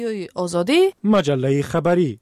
آزادی مجله خبری.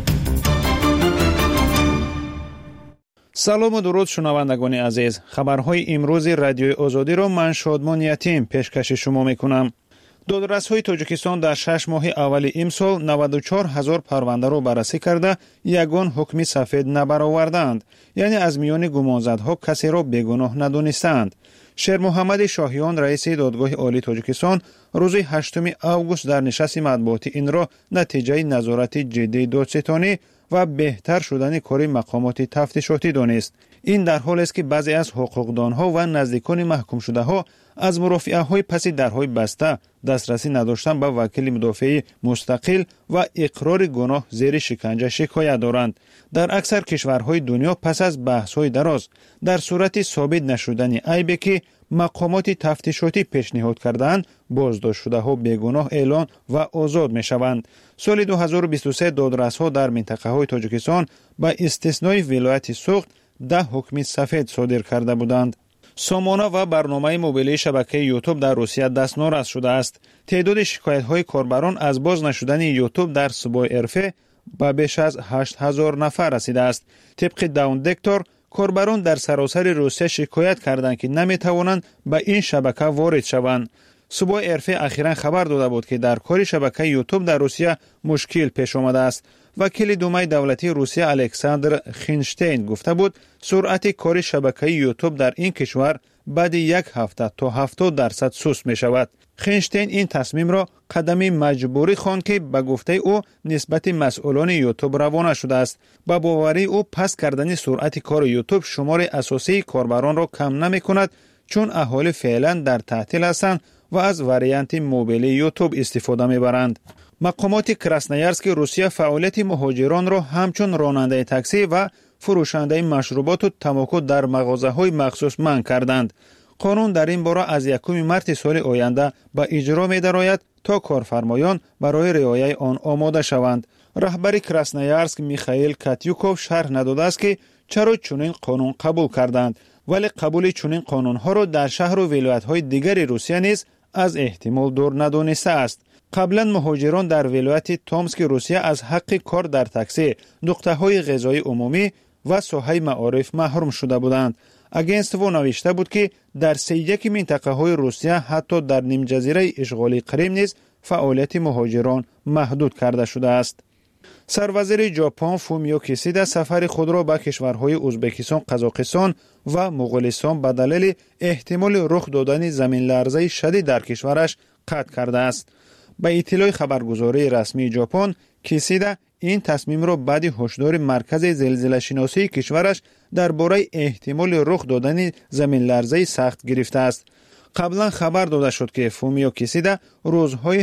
سلام و درود شنوندگان عزیز. خبرهای امروز رادیوی آزادی را من شادمان یتیم پیشکش شما میکنم. دادرس‌های تاجیکستان در 6 ماه اول امسال 94,000 پرونده را بررسی کرده یگان حکم سفید نبرآوردند، یعنی از میان گمانزدها کسی را بیگناه ندانستند. شیر محمد شاهیان رئیس دادگاه عالی تاجیکستان روز 8 آگوست در نشست مطبوعاتی این را نتیجه نظارت جدی دادستانی و بهتر شدن کار مقامات تفتیشاتی دانست. این در حالی است که بعضی از حقوقدانها و نزدیکان محکوم شده ها از مرافعه های پس درهای بسته دسترسی نداشتن به وکیل مدافع مستقل و اقرار گناه زیر شکنجه شکایت دارند. در اکثر کشورهای دنیا پس از بحث های دراز در صورت ثابت نشدن عیبی که مقامات تفتیشاتی پیشنهاد کردند، بازداشت شده ها بیگناه اعلان و آزاد می شوند. سال 2023 دادرس‌ها در منطقه های تاجیکستان با استثنای ولایت سوخت 10 حکم سفید صادر کرده بودند. سامانه و برنامه موبیلی شبکه یوتیوب در روسیه دست ناراض شده است. تعداد شکایت‌های کاربران از باز نشدن یوتیوب در صوبه ارفه به بیش از 8,000 نفر رسیده است. طبق داون دکتور، کاربران در سراسر روسیه شکایت کردند که نمی‌توانند به این شبکه وارد شوند. صوبه ارفه اخیراً خبر داده بود که در کار شبکه یوتیوب در روسیه مشکل پیش آمده است. وکیل دومه دولتی روسیه الکساندر خینشتین گفته بود سرعت کار شبکه یوتیوب در این کشور بعد یک هفته تا 70% سست می شود. خینشتین این تصمیم را قدمی مجبوری خواند که به گفته او نسبت مسئولان یوتیوب روانه شده است. با باوری او پست کردن سرعت کار یوتیوب شمار اساسی کاربران را کم نمی کند، چون اهالی فعلا در تعطیل هستند و از واریانت موبیلی یوتیوب استفاده می برند. مقامات کراسنویارسک روسیه فعالیت مهاجران را همچون راننده تاکسی و فروشنده مشروبات و تماکو در مغازه‌های مخصوص منع کردند. قانون در این باره از 1 مارس سال آینده به اجرا می‌دراید تا کارفرمایان برای رعایت آن آماده شوند. رهبر کراسنویارسک میخائیل کاتیوکوف شرح نداده است که چرا چنین قانون قبول کردند، ولی قبول چنین قانون‌ها را در شهر و ولایت‌های دیگر روسیه نیز از احتمال دور ندانسته است. قبلا مهاجران در ولایت تومسک روسیه از حق کار در تاکسی، نقطه‌های غذای عمومی و ساحه معارف محروم شده بودند. اگنسیو نوشته بود که در 31 منطقه‌های روسیه حتی در نیم جزیره اشغالی کریم نیز فعالیت مهاجران محدود کرده شده است. سروزیر ژاپن فومیو کیشیدا سفر خود را به کشورهای ازبکستان، قزاقستان و مغولستان به دلیل احتمال رخ دادن زمین لرزه شدید در کشورش قطع کرده است. به اطلاع خبرگزاری رسمی ژاپن، کیشیدا این تصمیم را بعد هشدار مرکز زلزله شناسی کشورش درباره احتمال رخ دادن زمین لرزه سخت گرفته است. قبلا خبر داده شد که فومیو کیشیدا روزهای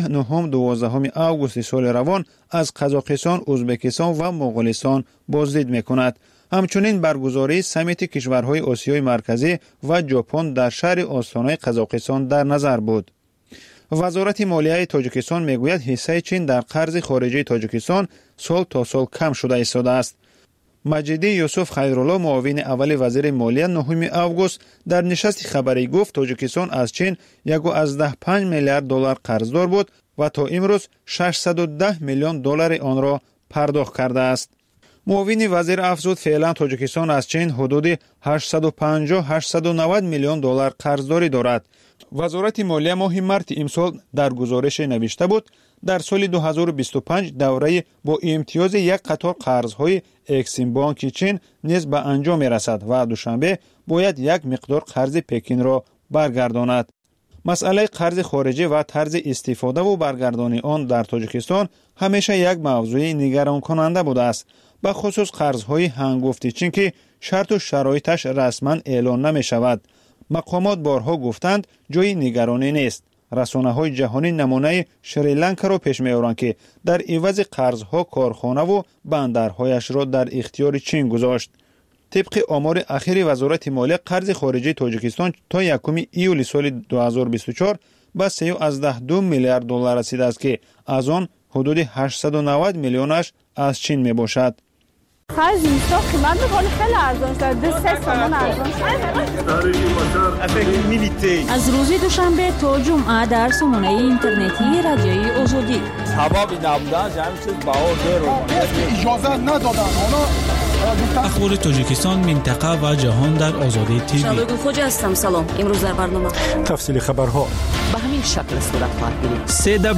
9-12 آگوست سال روان از قزاقستان، ازبکستان و مغولستان بازدید می‌کند. همچنین برگزاری سمیت کشورهای آسیای مرکزی و ژاپن در شهر آستانه قزاقستان در نظر بود. وزارت مالیه تاجیکستان میگوید حصه چین در قرض خارجی تاجیکستان سال تا سال کم شده ایستاده است. مجیدی یوسف خیرالله معاون اول وزیر مالیه 9 آگوست در نشست خبری گفت تاجیکستان از چین 1.5 میلیارد دلار قرضدار بود و تا امروز 610 میلیون دلار آن را پرداخت کرده است. معاون وزیر افزود فعلا تاجیکستان از چین حدود 850-890 میلیون دلار قرضداری دارد. وزارت مالیه ماه مارس امسال در گزارش نوشته بود در سال 2025 دوره با امتیاز یک قطار قرض‌های اکسیم بانک چین نیز به انجام می‌رسد و دوشنبه باید یک مقدار قرض پکین را برگرداند. مسئله قرض خارجی و طرز استفاده و برگردانی آن در تاجیکستان همیشه یک موضوع نگران کننده بوده است، به خصوص قرض‌های هنگفت چین که شرط و شرایطش رسما اعلان نمی‌شود. مقامات بارها گفتند جای نگرانی نیست. رسانه‌های جهانی نمونه شریلانکا را پیش می‌آورند که در عوض قرض‌ها کارخانه و بندرهایش را در اختیار چین گذاشت. طبق آمار اخیر وزارت مالیه قرض خارجی تاجیکستان تا 1 ایول سال 2024 به 3.2 میلیارد دلار رسیده است که از آن حدود 890 میلیونش از چین میباشد. خرج اینستا قیمت میکنه خیلی ارزان شده 2-3 تومان ارزان شده. از روز دوشنبه تا جمعه در سامانه اینترنتی رادیوی آزادی هوا بی نبودن جمعی چیز باور اجازه ندادن اخبار تاجیکستان، منطقه و جهان در آزادی تیوی. شبگون خوجا هستم. سلام. امروز در برنامه تفصیل خبرها به همین شکل صورت خواهد گرفت.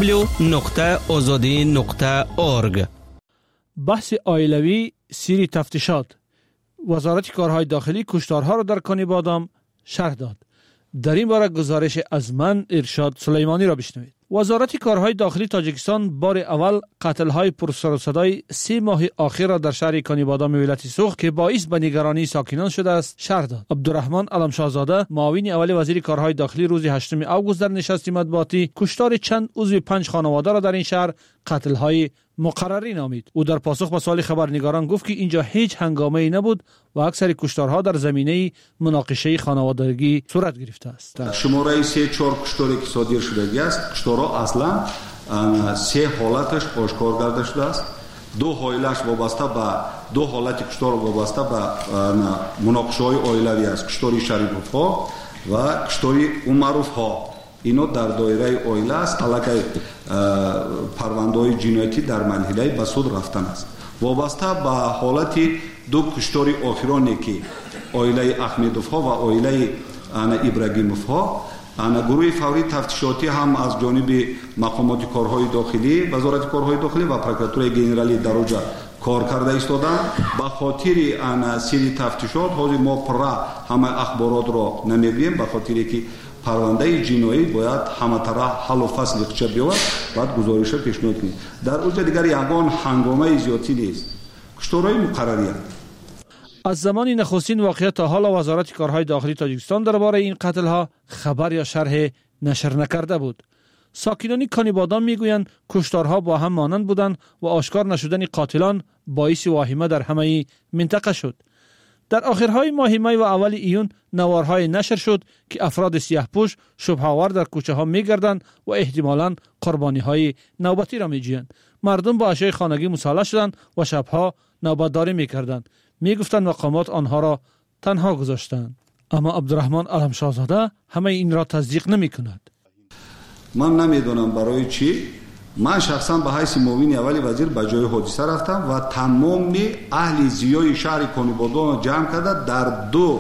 www.azadi.org. بحث عائلوی سری تفتیشات. وزارت کارهای داخلی کشتارها را در کانی بادام شرح داد. در این باره گزارش از من ارشاد سلیمانی را بشنوید. وزارت کارهای داخلی تاجیکستان بار اول قتل‌های پرسر و صدای 3 ماه اخیر را در شهر کانیبادام ولایت سوخ که باعث به نگرانی ساکنان شده است شرح داد. عبدالرحمن علمشاهزاده معاون اول وزیر کارهای داخلی روز 8 آگوست در نشست مطبوعاتی کشتار چند عضو 5 خانواده را در این شهر قتل‌های مقرری نامید. او در پاسخ به سوال خبرنگاران گفت که اینجا هیچ هنگامه‌ای نبود و اکثر کشتارها در زمینه مناقشه خانوادگی صورت گرفته است. شماره 3-4 کشتاری که صادر شده است، کشتارها اصلا 3 حالتش آشکار کرده شده است. 2 حالتش وابسته به 2 حالت کشتار وابسته به مناقشه‌های عائلوی است. کشتاری شریف‌ها و کشتاری عمروف‌ها. اینو در دایره عائله است. علاقه پرونده‌های جنایتی در مرحله به سود رفتن است. وابسته به حالت 2 کشتاری آخرانی که عائله احمدوف‌ها و عائله ابراهیموف‌ها، گروه فوری تفتیشاتی هم از جانب مقامات کارهای داخلی، وزارت کارهای داخلی و پروکراتوری گنرالی دروجه کار کرده ایستادند. به خاطر سری تفتیشات حاضر ما پرا همه اخبارات را نمی‌بینیم، به خاطری که پرونده جنایی باید همه طرح حل و فصل اخچه بیاید، بعد گزارش پیشنهاد کنید. در اونجا دیگر یگان هنگامه زیادی نیست، کشتارهای مقرری است. از زمان نخستین واقعه تا حالا وزارت کارهای داخلی تاجیکستان درباره این قتل‌ها خبر یا شرح نشر نکرده بود. ساکنان کانیبادام میگویند کشتارها با هم مانند بودند و آشکار نشدن قاتلان باعث واهمه در همه منطقه شد. در آخرهای ماه می و اول ایون نوارهای نشر شد که افراد سیاه‌پوش شبه‌آور در کوچه ها می‌گردند و احتمالاً قربانی‌های نوبتی را می‌جویند. مردم با اشیاء خانگی مسلح شدند و شبها نوبتداری می‌کردند. می‌گفتند مقامات آنها را تنها گذاشتند. اما عبدالرحمن علمشاهزاده همه این را تصدیق نمی‌کند. من نمی‌دونم برای چی. من شخصا به حیث معاون اول وزیر به جای حادثه رفتم و تمام اهل زیای شهر کانیبادام جمع کرده در 2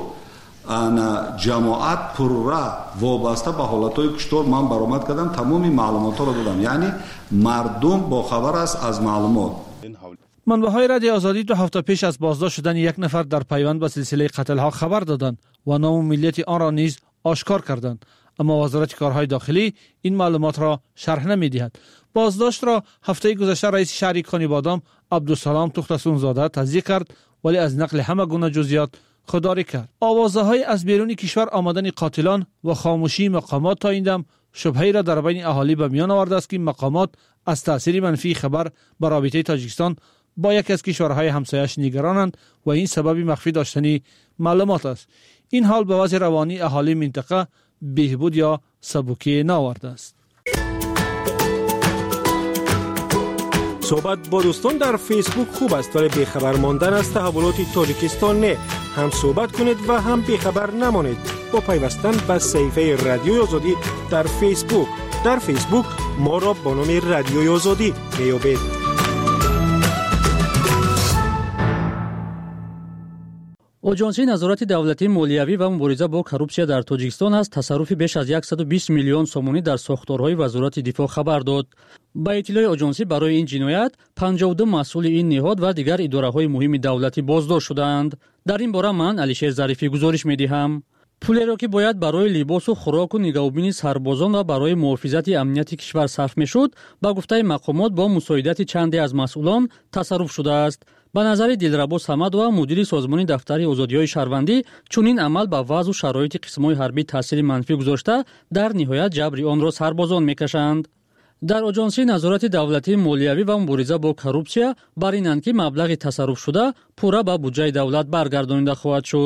جماعت پرره وابسته به حالتهای کشتار من برآمد کردم، تمام معلومات را دادم. یعنی مردم با خبر است از معلومات. منبع‌های رادیو آزادی 2 هفته پیش از بازداشت شدن یک نفر در پیوند به سلسله قتل‌ها خبر دادند و نام و ملیت آن را نیز آشکار کردند، اما وزارت کارهای داخلی این معلومات را شرح نمی‌دهد. بازداشت را هفته گذشته رئیس شهر کانیبادام عبدالسلام توختسونزاده تصدیق کرد، ولی از نقل همه گونه جزئیات خودداری کرد. آوازه‌های از بیرون کشور آمدن قاتلان و خاموشی مقامات تا این دم شبهه‌ای را در بین اهالی به میان آورده است که مقامات از تأثیر منفی خبر بر رابطه تاجیکستان با یکی از کشورهای همسایه‌اش نگرانند و این سبب مخفی داشتن معلومات است. این حال به وضع روانی اهالی منطقه بهبود یا سبکی نآورده است. صحبت با دوستان در فیسبوک خوب است، ولی بیخبر ماندن از تحولات تاجیکستان نه. هم صحبت کنید و هم بیخبر نمانید با پیوستن به صفحه رادیوی آزادی در فیسبوک. در فیسبوک ما را با نام رادیوی آزادی میابید. اجانسی نظارت دولتی مالیوی و مبارزه با کروپسیا در تاجیکستان از تصرف بیش از 120 میلیون سومونی در ساختارهای وزارت دفاع خبر داد. با اطلاع اجانسی برای این جنایت 52 مسئول این نهاد و دیگر اداره‌های مهم دولتی بازداشت شدند. در این باره من علیشیر ظریفی گزارش می‌دهم. پولی را که باید برای لباس و خوراک و نگهبانی سربازان و برای محافظت امنیت کشور صرف می‌شد، با گفته مقامات با مساعدت چندی از مسئولان تصرف شده است. به نظر دلربا صمد و مدیر سازمان دفتر آزادی‌های شهروندی، چنین عمل با وضع و شرایط قسم‌های حربی تاثیر منفی گذاشته، در نهایت جبر آن را سربازان می‌کشند. در اجانسی نظارت دولتی مالیوی و مبارزه با کروپسیا بر اینند که مبلغ تصرف شده پورا به بودجه دولت برگردانیده خواهد شد.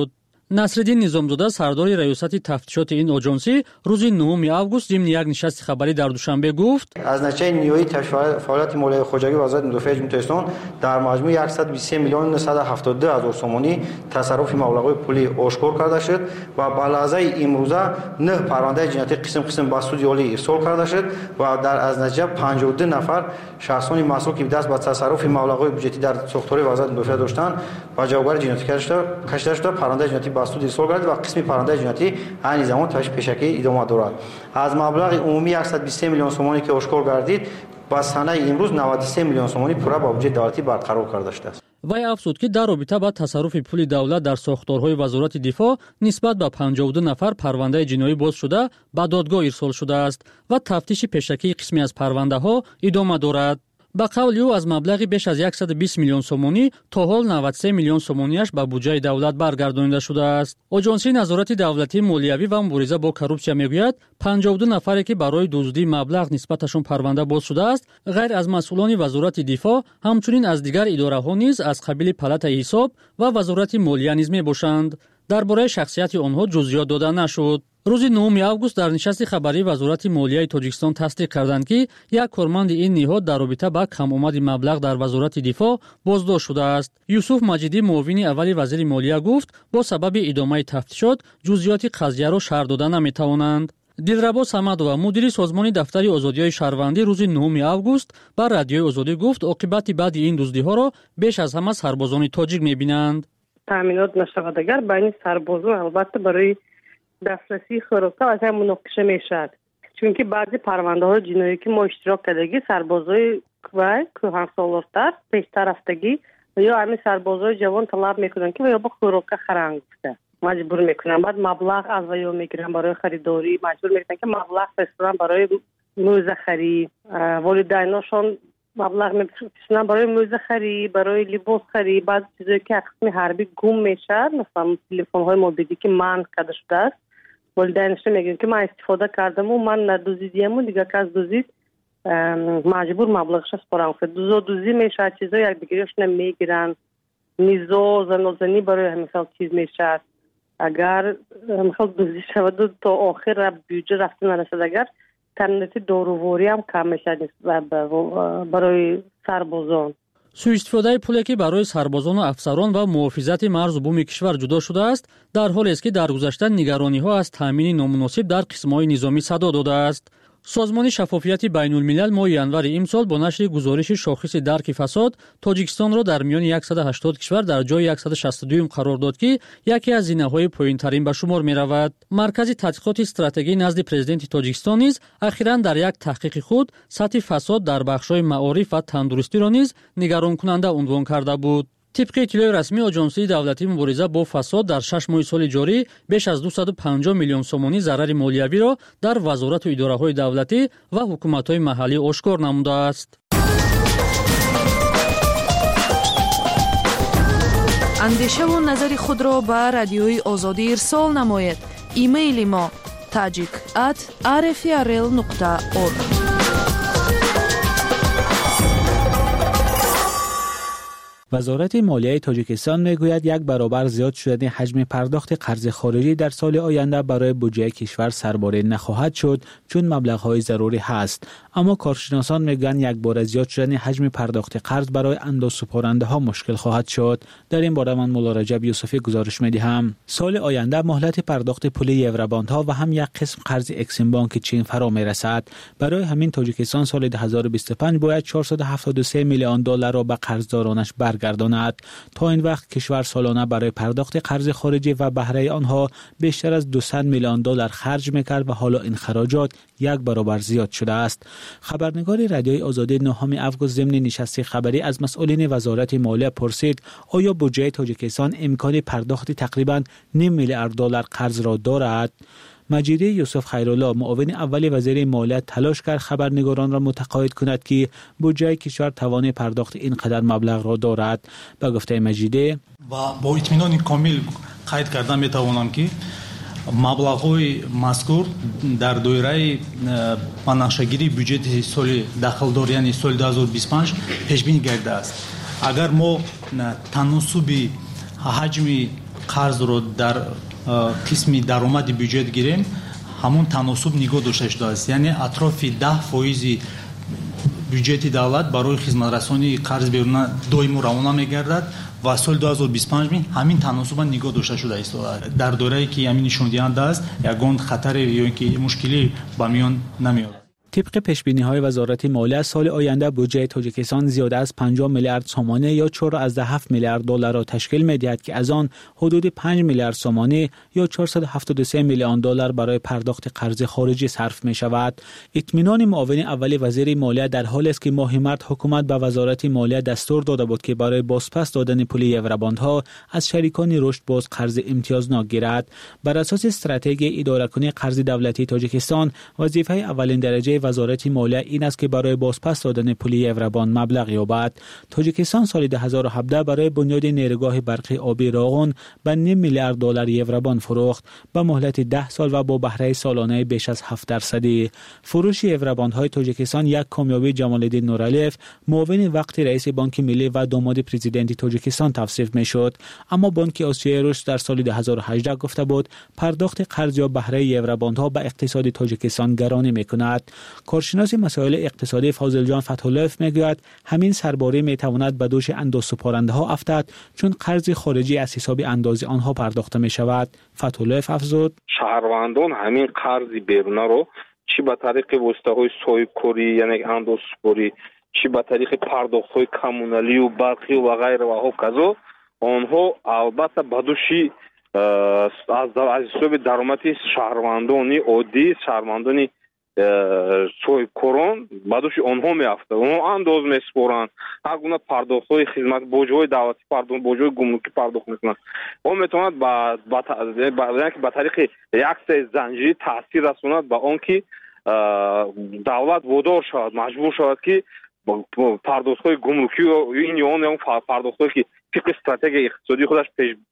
насриддин низомзода сардори раёсати тафтишоти ин оҷонсӣ рӯзи 9 август зимни як нишасти хабарӣ дар душанбе гуфт: аз натиҷаи ниҳоии фаъолияти молияи хоҷагӣ вазорати мудофиаи ҷумҳурии Тоҷикистон дар маҷмӯи 123 миллион 972 ҳазор сомонӣ тасарруфи маблағҳои пулӣ ошкор карда шуд ва ба лаҳзаи имрӯза 9 парвандаи ҷиноятӣ қисм ба суди олӣ ирсол карда шуд ва аз натиҷа 52 нафар шахсони масъул ки даст ба тасарруфи маблағҳои бюҷетӣ дар сохторҳои вазорати мудофиа доштанд ба ҷавобгарӣ ҷиноятӣ кашида шуда парвандаи ҷиноятӣ ба суд ирсол гардид ва қисми парвандаи ҷиноятӣ айни замон тафтиши пешакӣ идома дорад. аз маблағи умумии 123 миллион сомонӣ ки ошкор гардид ба санаи имрӯз 93 миллион сомонӣ пурра ба бюҷети давлатӣ барқарор карда шудааст. вай афзуд ки дар робита ба тасарруфи пули давлат дар сохторҳои вазорати дифоъ нисбат ба 52 нафар парвандаи ҷиноӣ боз шуда ба додгоҳ ирсол шудааст ва тафтиши пешакии қисме аз парвандаҳо идома дорад. ба қавли ӯ аз маблағи беш аз 120 миллион сомонӣ то ҳол 93 миллион сомонияш ба буҷаи давлат баргардонида шудааст. оҷонсии назорати давлатии молиявӣ ва мубориза бо коррупсия мегӯяд 52 нафаре ки барои дуздии маблағ нисбаташон парванда боз шудааст ғайр аз масъулони вазорати дифоъ ҳамчунин аз дигар идораҳо низ аз қабили палатаи ҳисоб ва вазорати молия низ мебошанд. дар бораи шахсияти онҳо ҷузъиёт дода нашуд. рӯзи 9 август дар нишасти хабарии вазорати молияи Тоҷикистон тасдиқ карданд ки як корманди ин ниҳод дар робита ба камомади маблағ дар вазорати дифоъ боздошт шудааст. Юсуф Маҷидӣ муовини аввали вазири молия гуфт бо сабаби идомаи тафтишот ҷузъиёти қазияро шарҳ дода наметавонанд. Дилрабо Самадова мудири созмони дафтари озодиҳои шаҳрвандӣ рӯзи 9 август ба радиои Озодӣ гуфт оқибати баъди ин дуздиҳоро беш аз ҳама сарбозони тоҷик мебинанд. таъминот нашавад агар байни сарбозон албатта барои дастрасии хӯрока аз ҳам муноқиша мешавад, чунки баъзи парвандаҳои ҷиноӣ ки мо иштирок кардагӣ сарбозои вай кӯҳансолортар пештарафтагӣ ё ҳамин сарбозои ҷавон талаб мекунанд ки ё ба хӯрока харанд гуфта маҷбур мекунанд, баъд маблағ аз ваё мегиранд барои харидорӣ, маҷбур мекунанд ки маблағ фирстонанд барои мӯзахарӣ, волидайношон маблағ мефирстонанд барои мӯзахарӣ, барои либосхарӣ, баъзи чизое ки аз қисми ҳарбӣ гум мешавад, масалан телефонҳои мобилӣ ки манъ карда шудааст, волидайнашон мегӯянд ки ман истифода кардаму ман надузидиаму дигар кас дузид, маҷбур маблағаша спорам кунад. Дузодузӣ мешавад, чизои якдигариашона мегиранд, низо занозанӣ барои мисал чиз мешавад. агар мисал дузӣ шаваду то охир бюҷа рафта нарасад, агар таъминоти доруворӣ ҳам кам мешавад барои сарбозон. сӯистифодаи пуле ки барои сарбозону афсарон ва муҳофизати марзу буми кишвар ҷудо шудааст дар ҳолест ки дар гузашта нигарониҳо аз таъмини номуносиб дар қисмҳои низомӣ садо додааст. созмони шаффофияти байнулмилал моҳи январи имсол бо нашри гузориши шохиси дарки фасод Тоҷикистонро дар миёни 180 кишвар дар ҷои 162 қарор дод ки яке аз зинаҳои поинтарин ба шумор меравад. Маркази тадқиқоти стратегӣ назди президенти Тоҷикистон низ ахиран дар як таҳқиқи худ сатҳи фасод дар бахшҳои маориф ва тандурустиро низ нигаронкунанда унвон карда буд. طبق اطلاع رسمی آژانسی دولتی مبارزه با فساد در 6 ماه سال جاری بیش از 250 میلیون سومانی ضرر مالیوی را در وزارت و اداره‌های دولتی و حکومت‌های محلی آشکار نموده است. اندیشه و نظر خود را به رادیوی آزادی ارسال نمایید. ایمیل ما tajik@rfrl.org. وزارت مالیه تاجیکستان میگوید یک برابر زیاد شدن حجم پرداخت قرض خارجی در سال آینده برای بودجه کشور سرباره نخواهد شد چون مبلغ‌های ضروری هست، اما کارشناسان میگویند یک بار زیاد شدن حجم پرداخت قرض برای اندازه‌سپارنده‌ها مشکل خواهد شد. در این باره من مولا رجب یوسفی گزارش می‌دهم. سال آینده مهلت پرداخت پول یوروباندها و هم یک قسم قرض اکسیم بانک چین فرا میرسد. برای همین تاجیکستان سال 2025 باید 473 میلیون دلار را به قرضدارانش گرداند. تا این وقت کشور سالانه برای پرداخت قرض خارجی و بهره آنها بیشتر از 200 میلیون دلار خرج میکرد و حالا این خراجات یک برابر زیاد شده است. خبرنگار رادیوی آزادی 9 آگوست ضمن نشست خبری از مسئولین وزارت مالیه پرسید آیا بودجه تاجیکستان امکان پرداخت تقریبا نیم میلیارد دلار قرض را دارد؟ مجیدی یوسف خیرالله معاون اول وزیر مالیه تلاش کرد خبرنگاران را متقاعد کند که بودجه کشور توان پرداخت اینقدر مبلغ را دارد. به گفته مجیدی و با اطمینان کامل قید کردن میتوانم که مبلغ‌های مذکور در دایره پناهشگیری بودجه سال داخلدار یعنی سال 2025 پیش بینی گردیده است. اگر ما تناسب حجم қарз ро дар қисми даромади бюджет гирем, ҳамон таносуб нигоҳ дошта шудааст. Яъне атрофи 10% бюджети давлат барои хизматрасонии қарз беруна доимо равона мегардад ва соли 2025 ҳамин таносуба нигоҳ дошта шуда истояд. Дар доирае ки ҳамин нишондиҳанда аст, ягон хатаре ё ин ки мушкилӣ ба миён намеояд. طبق پیشبینی‌های وزارت مالیه سال آینده بودجه تاجیکستان زیاده از 50 میلیارد سومانی یا 4.7 میلیارد دلار را تشکیل می‌دهد که از آن حدود 5 میلیارد سومانی یا 473 میلیون دلار برای پرداخت قرض خارجی صرف می‌شود. اطمینان معاون اول وزیر مالیه در حالی است که ماه مارس حکومت به وزارت مالیه دستور داده بود که برای بازپس دادن پول یوروباندها از شریکان رشد باز قرض امتیازناک گیرد. بر اساس استراتژی اداره‌کنی قرض دولتی تاجیکستان وظیفه اولین درجه وزارت مالیه این است که برای بازپس دادن پول یوروباند مبلغ یابد. تاجیکستان سال 2017 برای بنیاد نیروگاه برقی آبی راغون به 9 میلیارد دلار یوروباند فروخت به مهلت 10 سال و با بهره سالانه بیش از 7%. فروش یوروباندهای تاجیکستان یک کامیابی جمال‌الدین نورعلیف معاون وقت رئیس بانک ملی و داماد پرزیدنت تاجیکستان توصیف می‌شد، اما بانک آسیای رشد در سال 2018 گفته بود پرداخت قرض یا بهره یوروباندها به اقتصاد تاجیکستان گرانی می‌کند. کارشناس مسائل اقتصادی فاضل جان فتح‌الله‌ف میگوید همین سرباری میتواند به دوش اندازه‌سپارنده‌ها افتد چون قرض خارجی از حساب اندازه آنها پرداخته می شود. فتح‌الله‌ف افزود شهروندان همین قرض بیرونه رو چی به طریق واسطه‌های سویکوری یعنی اندازه‌سپاری چی به طریق پرداخت‌های کمونالی و برقی و غیره و هوکازو آنها البته به دوشی از حساب درآمدی شهروندانی عادی شهروندانی سوی کرون بعدش آنها میافته اونها انداز میسپرن هر گونه پرداخت‌های خدمات بوجه‌های دولتی پرداخت بوجه‌های گمرکی پرداخت میکنن اون میتواند با طریق یک سری زنجیری تاثیر رساند به آن که دولت وادار شود مجبور شود که پرداخت‌های گمرکی و این یا اون پرداخت‌هایی که طبق استراتژی اقتصادی خودش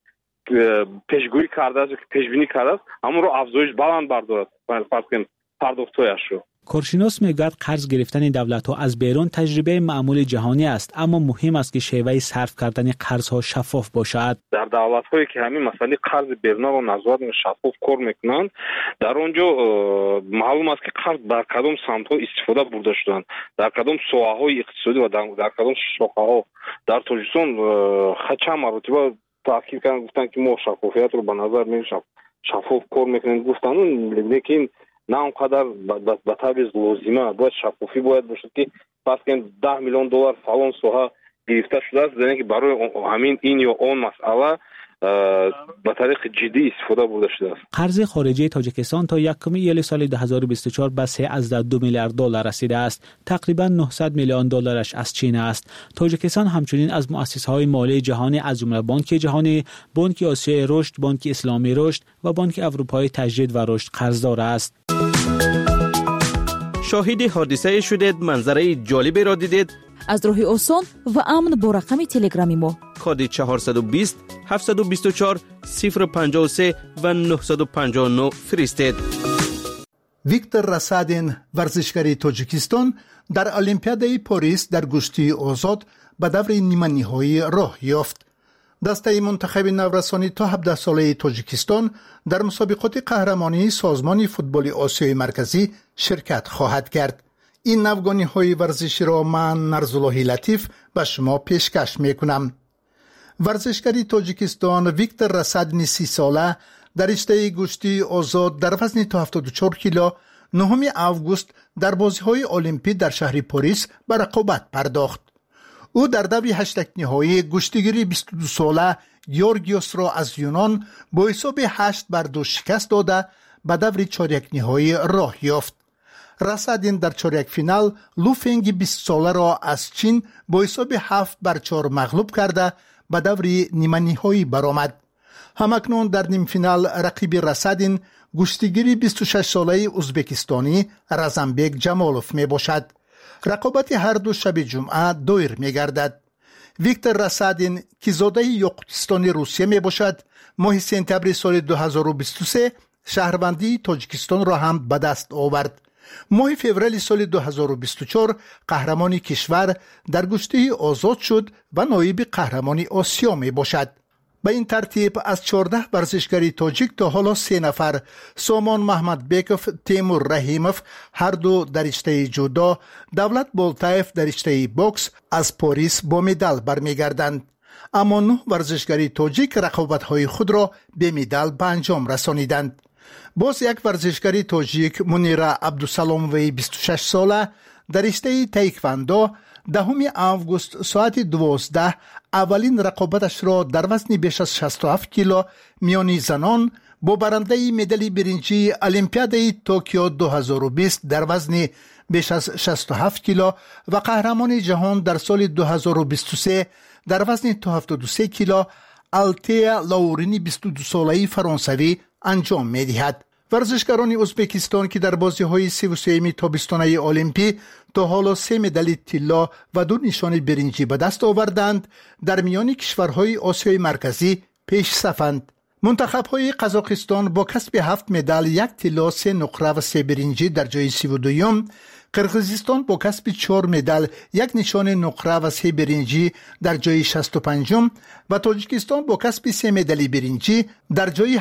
پیشگویی کرده است پیشبینی کرده است اما رو افزایش بلند بردارد فرض کنیم پرداخت‌هایش رو. کارشناس میگوید قرض گرفتن دولت‌ها از بیرون تجربه معمول جهانی است اما مهم است که شیوه صرف کردن قرض‌ها شفاف باشد. در دولت‌هایی که همین مسئله قرض بیرون رو نظارت و شفاف کار میکنند در اونجا معلوم است که قرض در کدام سمت‌ها استفاده برده شدند در کدام ساحه‌های اقتصادی و در کدام شاخه‌ها در تاجیکستان چند مرتبه تاکید کردن گفتن که ما شفافیت رو به نظر می‌گیریم شفاف کار میکنیم گفتن لیکن نه اونقدر به طبع لازمه باید شفافی باید باشد که پس که 10 میلیون دلار فلان ساحه گرفته شده است یعنی که برای همین این یا اون مسئله به طریق جدی استفاده برده شده است. قرض خارجی تاجیکستان تا یکم ایل سال 2024 به 3.2 میلیارد دلار رسیده است. تقریبا 900 میلیون دلارش از چین است. تاجیکستان همچنین از مؤسسه‌های مالی جهانی از جمله بانک جهانی، بانک آسیای رشد، بانک اسلامی رشد و بانک اروپایی تجدید و رشد قرضدار است. شاهد حادثه شدید، منظره جالبی را دیدید؟ از راه آسان و امن با رقم تلگرامی ما کد 420 724 053 و 959 فرستید. ویکتور رسادین ورزشکار تاجیکستان در المپیادای پاریس در گشتی آزاد به دور نیمه نهایی راه یافت. دسته منتخب نورسانی تا 17 ساله تاجیکستان در مسابقات قهرمانی سازمان فوتبال آسیای مرکزی شرکت خواهد کرد. این نوگانی‌های ورزشی را من نرزالله لطیف به شما پیشکش می‌کنم. ورزشکار تاجیکستان ویکتور رسادین 30 ساله در رشته گشتی آزاد در وزن تا 74 کیلو 9 آگوست در بازی‌های المپیک در شهر پاریس به رقابت پرداخت. او در دور هشتگ نهایی گشتیگیری 22 ساله گیورگیوس را از یونان با حساب 8-2 شکست داده به دور چهارک نهایی راه یافت. رسادین در چهارک فینال لوفنگ 20 ساله را از چین با حساب 7-4 مغلوب کرده به دور نیمه نهایی برآمد. همکنون در نیم فینال رقیب رسادین گشتیگیری 26 ساله ازبکستانی رزمبک جمالوف می باشد. رقابت هر دو شب جمعه دایر می گردد. ویکتور رسادین که زاده یاقوتستان روسیه می باشد ماه سپتامبر سال 2023 شهروندی تاجیکستان را هم به دست آورد. ماه فوریه سال 2024 قهرمان کشور در گشته آزاد شد و نایب قهرمان آسیا می باشد. به این ترتیب از 14 ورزشکاری تاجیک تا حالا 3 نفر، سامان محمد بیکوف، تیمور رحیموف هر دو در رشته جودو، دولت بولتایف در رشته بوکس از پاریس با مدال برمیگردند. اما 9 ورزشکاری تاجیک رقابت‌های خود را به مدال به انجام رسانیدند. باز یک ورزشکاری تاجیک منیرا عبدالسلاموی 26 ساله در رشته تایکواندو 10 آگوست ساعت 12 اولین رقابتش را در وزن بیش از 67 کیلو میانی زنان با برنده مدال برنجی المپیاد توکیو 2020 در وزن بیش از 67 کیلو و قهرمان جهان در سال 2023 در وزن 73 کیلو التیا لاورینی 22 ساله فرانسوی انجام می‌دهد. ورزشکاران ازبکستان که در بازی‌های 33 تابستانه المپی تا حالا 3 مدال طلا و 2 نشان برنجی به دست آوردند، در میان کشورهای آسیای مرکزی پیش صفند. منتخب‌های قزاقستان با کسب 7 مدال، 1 طلا، 3 نقره و 3 برنجی در جای 32ام، قرقیزستان با کسب 4 مدال، 1 نشان نقره و 3 برنجی در جای 65م و تاجیکستان با کسب 3 مدال برنجی در جای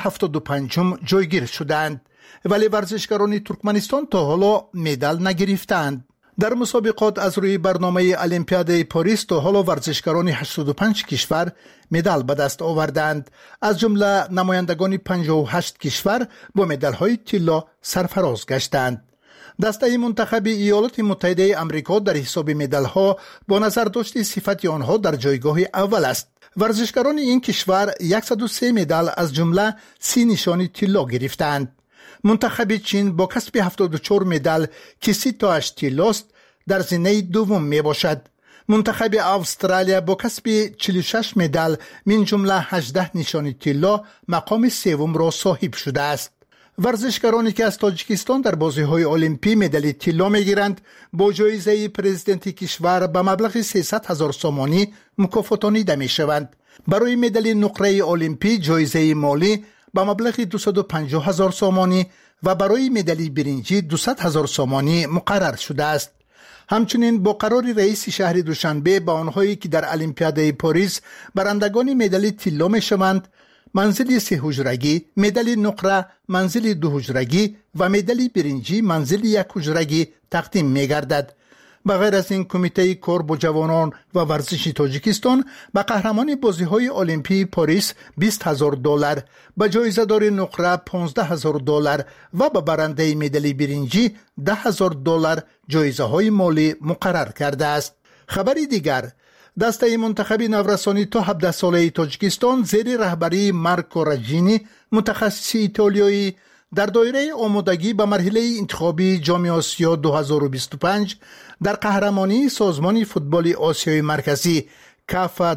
75م جایگیر شدند. ولی ورزشکاران ترکمنستان تا حالا مدال نگرفتند. در مسابقات از روی برنامه المپیاد پاریس تا حالا ورزشکاران 85 کشور مدال به دست آوردند، از جمله نمایندگان 58 کشور با مدال‌های طلا سرفراز گشتند. دسته منتخب ایالات متحده آمریکا در حساب مدال‌ها با نظر داشت صفت آنها در جایگاه اول است. ورزشکاران این کشور 103 مدال از جمله 30 نشان طلا گرفتند. منتخب چین با کسب 74 مدال که 30 تاش طلاست در زینه دوم می باشد. منتخب استرالیا با کسب 46 مدال من جمله 18 نشان طلا مقام سوم را صاحب شده است. ورزشکارانی که از تاجیکستان در بازی‌های المپی مدال طلا می‌گیرند با جایزه پرزیدنت کشور به مبلغ 300,000 سومانی مکافاتانیده می‌شوند. برای مدال نقره المپی جایزه مالی به مبلغ 250,000 سومانی و برای مدال برنجی 200,000 سومانی مقرر شده است. همچنین با قرار رئیس شهر دوشنبه با آنهایی که در المپیاد پاریس برندگان مدال طلا می‌شوند، منزل 3 حجرگی، مدال نقره منزل 2 حجرگی و مدال برنجی منزل 1 حجرگی تقدیم می‌گردد. بغیر از این کمیته کار با جوانان و ورزش تاجیکستان به قهرمان بازی‌های المپی پاریس $20,000، به جایزه‌دار نقره $15,000 و به برنده مدال برنجی $10,000 جایزه‌های مالی مقرر کرده است. خبری دیگر، دسته منتخب نورسانی تا 17 ساله تاجیکستان زیر رهبری مارکو راجینی متخصص ایتالیایی در دایره آمادگی به مرحله انتخابی جام آسیا 2025 در قهرمانی سازمان فوتبال آسیای مرکزی کاف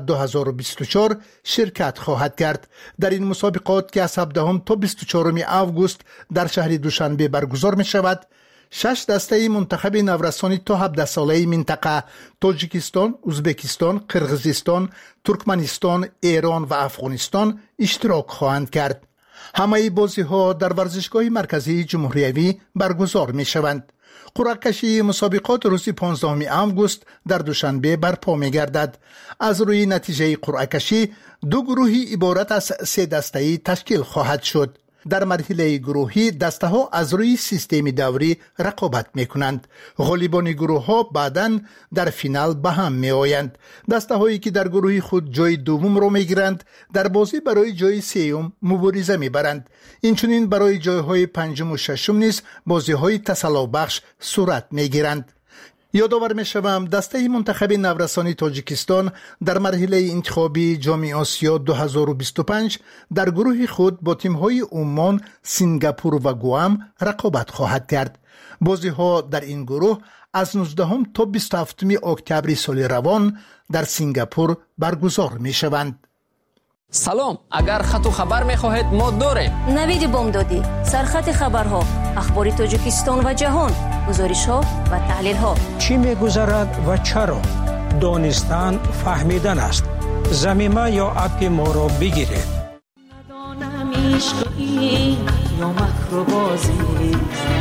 2024 شرکت خواهد کرد. در این مسابقات که از 17 تا 24 آگوست در شهر دوشنبه برگزار می شود، 6 دسته منتخب نورسانی تا 17 ساله منطقه تاجیکستان، ازبکستان، قرقیزستان، ترکمنستان، ایران و افغانستان اشتراک خواهند کرد. همه بازی‌ها در ورزشگاه مرکزی جمهوریوی برگزار می‌شوند. قرعه کشی مسابقات روز 15 آگوست در دوشنبه برپا می‌گردد. از روی نتیجه قرعه کشی 2 گروهی عبارت از 3 دسته‌ای تشکیل خواهد شد. در مرحله گروهی دسته‌ها از روی سیستم دوری رقابت می‌کنند. غالبان گروه‌ها بعداً در فینال به هم می‌آیند. دسته‌هایی که در گروه خود جای دوم را می‌گیرند در بازی برای جای سوم مبارزه می‌برند. اینچنین برای جای‌های پنجم و ششم نیز بازی‌های تسلابخش صورت می‌گیرند. یادآور می‌شوم دسته منتخب نورسانی تاجیکستان در مرحله انتخابی جام آسیا 2025 در گروه خود با تیم‌های عمان، سنگاپور و گوام رقابت خواهد کرد. بازی‌ها در این گروه از 19 تا 27 اکتبر سال روان در سنگاپور برگزار می‌شوند. سلام، اگر خط و خبر می‌خواهید ما داریم. نوید بامدادی، سرخط خبرها، اخبار تاجیکستان و جهان، گزارش‌ها و تحلیل‌ها. چی می‌گذرد و چرا؟ دانستن فهمیدن است. ضمیمه یا اپ ما را بگیرید. ندانم عشقی یا مکر و بازی،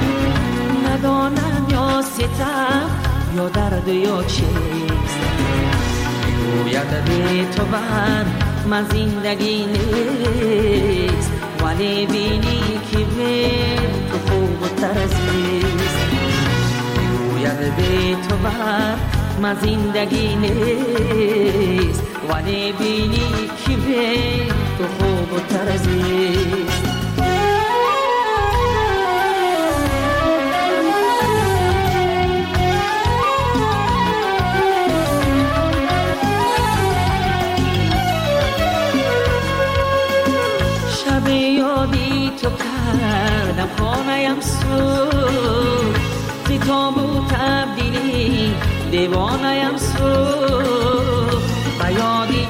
ندانم یا ستم یا درد یا چیست، میگوید بی تو من من زندگی نیست ولی بینی که به تو خوب و ترزیست گوید به تو بر من زندگی نیست ولی بینی که به تو خوب و ترزیست یادی تو کردم خانه‌ام سوخت زی تابو تبدیلی دیوانه‌ام سوخت و یادی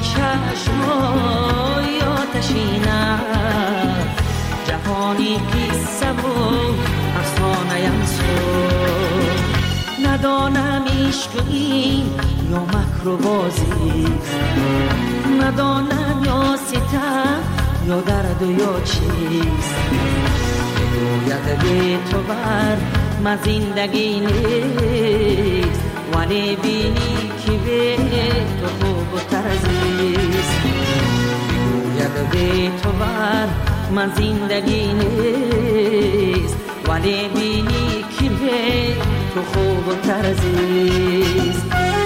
چشمای آتشینم جهانی قصه و افسانه‌ام سوخت ندانم عشق این یا مکر و بازیست ندانم یا ستم یا درد و یا چیست گوید به تو بر من زندگی نیست ولی بینی که به تو خوب و ترزیست گوید به تو بر من زندگی نیست ولی بینی که به تو خوب و ترزیست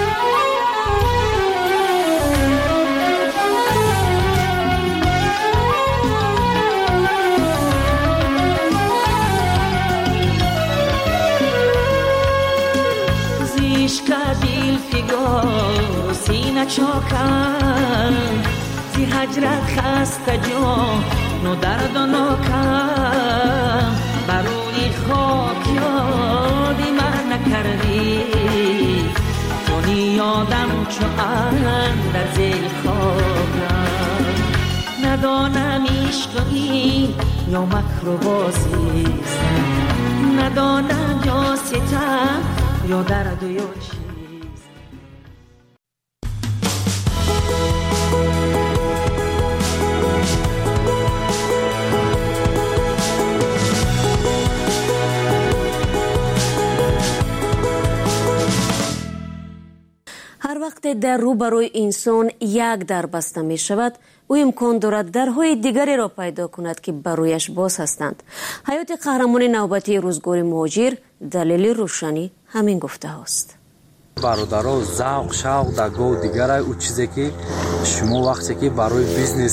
دل فگار و سینه چاکم زی هجرت خسته جان و درد و ناکم برونی خاک یادی من نکردی چونی یادم چو در زیر خاکم ندانم عشق این یا مکر و بازیست ندانم یا ستم یا درد و یا چیست هر وقت در روبروی انسان یک در بسته می شود او امکان دارد درهای دیگری را پیدا کند که برویش باز هستند. حیات قهرمان نوبتی روزگار مهاجر دلیل روشنی همین گفته هاست. برادرها ذوق شوق در گاه دیگر او چیزی که شما وقتی که برای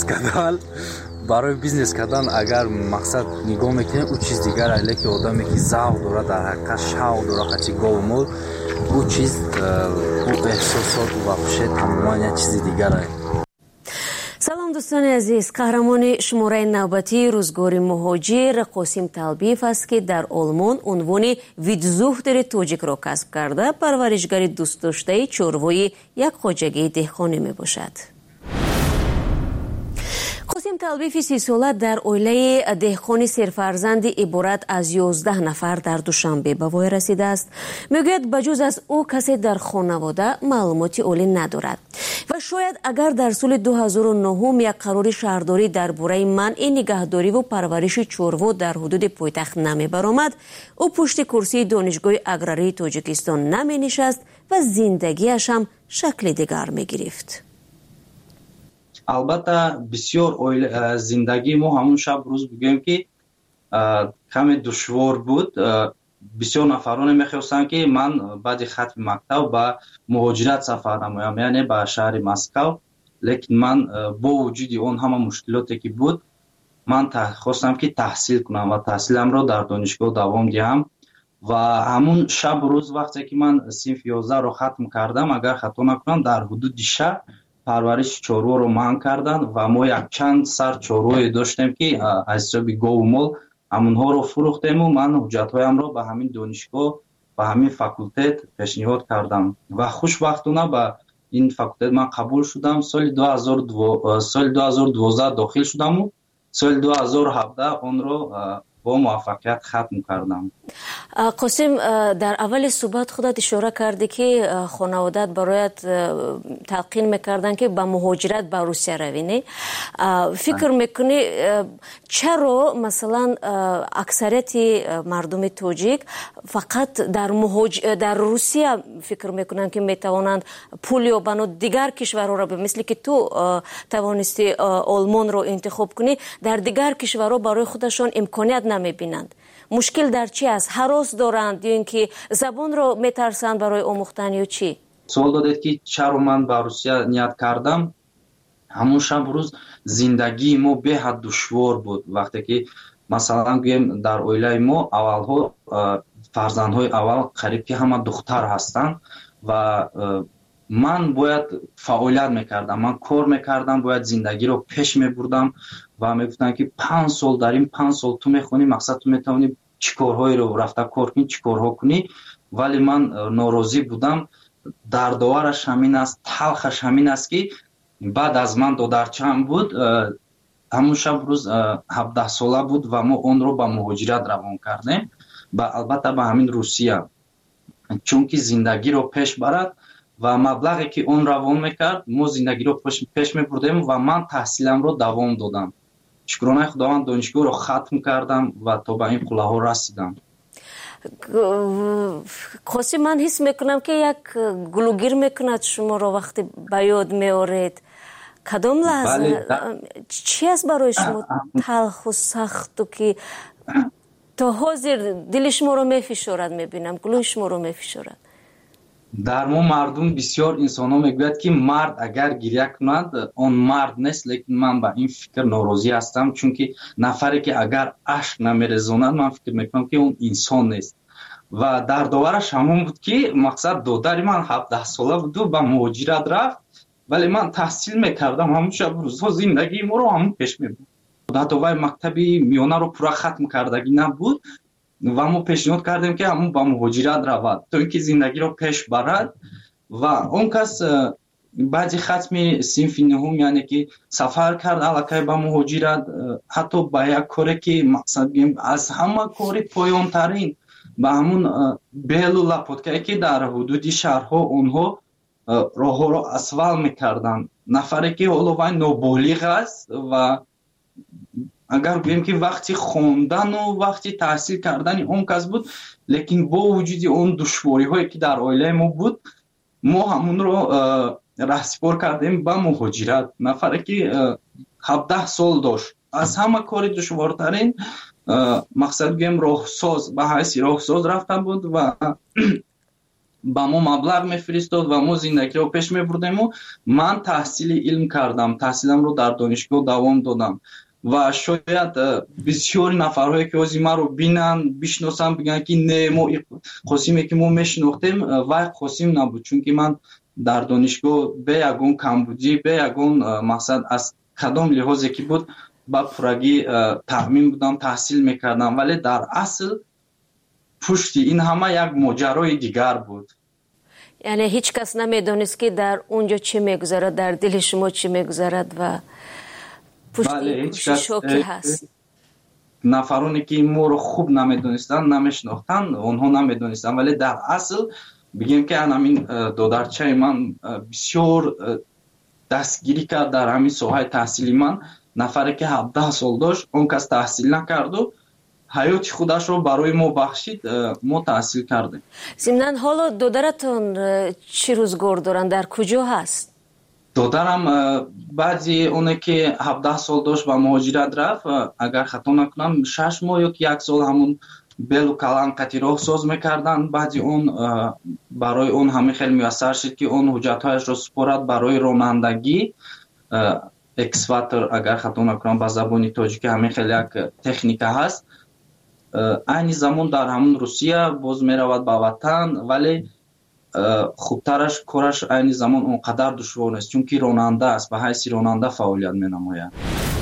بیزنس کردن اگر مقصد نگاه میکنید او چیز دیگر است که آدمی که ذوق داره در حقیقت شوق داره خاطی گاه مول او چیز او احساسات و خوشی تماما یک چیز دیگر است. سلام دوستان عزیز، قهرمان شماره نوبتی روزگار مهاجر قاسم طلبیف است که در آلمان عنوان ویدزوختر توجیک را کسب کرده. پرورشگر دوست داشته چوروی یک خواجگی دهقانی می باشد. قاسم طلبیف 30 ساله در عائله دهقانی سرفرزند عبارت از 11 نفر در دوشنبه به وای رسیده است. میگوید بجز از او کسی در خانواده معلوماتی عالی ندارد و شاید اگر در سال 2009 یک قرار شهرداری درباره منع نگهداری و پرورش چوروا در حدود پایتخت نمی برآمد، او پشت کرسی دانشگاه اگراری تاجیکستان نمی نشست و زندگیش هم شکل دیگر می گرفت. البته بسیار زندگی ما همون شب روز بگیم که کمی دشوار بود. بسیار نفران میخواستند که من بعد ختم مکتب به مهاجرت سفر نمایم، یعنی به شهر مسکو. لیکن من با وجود اون همه مشکلاتی که بود من خواستم که تحصیل کنم و تحصیلم را در دانشگاه دوام دهم و همون شب روز وقتی که من صنف 11 رو ختم کردم، اگر خطا نکنم در حدود شهر پرورش چورو رو منع کردن و ما یک چند سر چوروی داشتیم که از حساب گومول همونها رو فروختیم و من حجتهایم رو به همین دانشگاه و همین فاکولته پیشنهاد کردم و خوشبختانه به این فاکولته من قبول شدم. سال 2012 داخل شدم و سال 2017 اون رو با موفقیت ختم کردم. قاسم، در اول صحبت خودت اشاره کردی که خانوادت برایت تلقین میکردن که با مهاجرت به روسیه روی، نه؟ فکر میکنی چرا مثلا اکثریت مردم تاجیک فقط در روسیه فکر میکنن که میتوانند پول یابند و دیگر کشورها را مثل که تو توانستی آلمان رو انتخاب کنی در دیگر کشورها برای خودشان امکانیت نمیبینند؟ مشکل در چی است؟ هراس دارند یا اینکه زبان رو میترسند برای آموختن یا چی؟ سوال دادید که چرا من به روسیه نیت کردم. همون شب روز زندگی ما به حد دشوار بود. وقتی که مثلا گویم در اویله ما اولها فرزندهای اول قریب که همه دختر هستند و من باید فعالیت میکردم، من کار میکردم، باید زندگی رو پیش میبردم و میگفتن که 5 سال داریم، 5 سال تو میخونی، مقصد تو میتونی چی کارهایی رو رفته کار کنی، چی کارها کنی. ولی من ناراضی بودم. دردآورش همین است، تلخش همین است که بعد از من دودرچه‌ام بود، همون شب روز 17 ساله بود و ما اون رو به مهاجرت روان کردیم و البته به همین روسیه، چون که زندگی رو پیش برد و مبلغی که اون روان میکرد ما زندگی رو پیش میبردیم و من تحصیلم رو دوام دادم. شکرانه خداوند دانشگاه رو ختم کردم و تا به این قله ها رسیدم. قاسم، من حس میکنم که یک گلوگیر میکند شما رو وقتی به یاد میارید. کدام لحظه چی است برای شما تلخ و سخت و که تا حاضر دل شما رو میفشارد؟ میبینم گلوی شما رو میفشارد. در ما مردم بسیار انسان ها میگوید که مرد اگر گریه کند آن مرد نیست، لیکن من با این فکر ناراضی هستم، چون که نفری که اگر اشک نمیرزاند من فکر میکنم که اون انسان نیست. و دردآورش همون بود که مقصد دادر من 17 ساله بود و به مهاجرت رفت، ولی من تحصیل میکردم، همون شب روزها زندگی ما رو همون پیش میبرد. حتی وای مکتبی میانه رو پورا ختم کردگی نبود و ما پیشنهاد کردیم که همون با مهاجرت رود تا اینکه زندگی رو پیش برد. و اون کس بعضی ختم صنف نهم یعنی که سفر کرد علاقه با مهاجرت، حتی با یک کاری که مقصد از همه کاری پایان ترین با همون بیل و لپوتکایی که در حدود شهرها اونها راه ها رو اسفال میکردن. نفری که حالا وای نابالغ است و اگر بگیم که وقتی خوندن و وقتی تحصیل کردن اون کس بود، لیکن با وجود اون دشواری هایی که در عائله ما بود ما همون رو رهسپار کردیم به مهاجرت. نفری که 17 سال داشت، از همه کاری دشوارترین مقصد بگیم راهساز، به حیث راهساز رفتن بود و با ما مبلغ میفرستاد و ما زندگی رو پیش میبردیم. و من تحصیل علم کردم، تحصیلم رو در دانشگاه دوام دادم و شاید بسیار نفرهایی که از ما رو بینن بشناسن بگن که نه ما قاسمی که ما میشناختیم وای قاسم نبود، چون که من در دانشگاه به یگون کمبودی، به یگون مقصد از کدام لحاظی که بود با پرگی تأمین بودم، تحصیل میکردم، ولی در اصل پشت این همه یک ماجرای دیگر بود. یعنی هیچ کس نمیدونست که در اونجا چی میگذرد، در دل شما چی میگذرد و پشت شوکی هست. نفرانی که ما رو خوب نمیدونستن، نمیشناختن، اونها نمیدونستن، ولی در اصل بگیم که همین دادرچه من بسیار دستگیری کرد در همین ساحه تحصیلی من. نفری که 17 سال داشت اون کس تحصیل نکرد و حیات خودش رو برای ما بخشید، ما تحصیل کردیم. ضمناً حالا دادرتون چی روزگار دارن، در کجا هست؟ دادرم بعضی اونه که 17 سال داشت و مهاجرت رفت، اگر خطا نکنم 6 ماه یا 1 سال همون بیل و کلانقتی راه ساز میکردن. بعضی اون برای اون همه خیلی میسر شد که اون حجتهایش رو سپرد برای رانندگی اکسواتر، اگر خطا نکنم به زبانی تاجیکی همه خیلی یک تکنیک هست. این زمان در همون روسیه باز میرود به وطن، ولی خوبترش کارش این زمان اونقدر دشوار نیست چون که راننده است، به حیث راننده فعالیت می-نماید.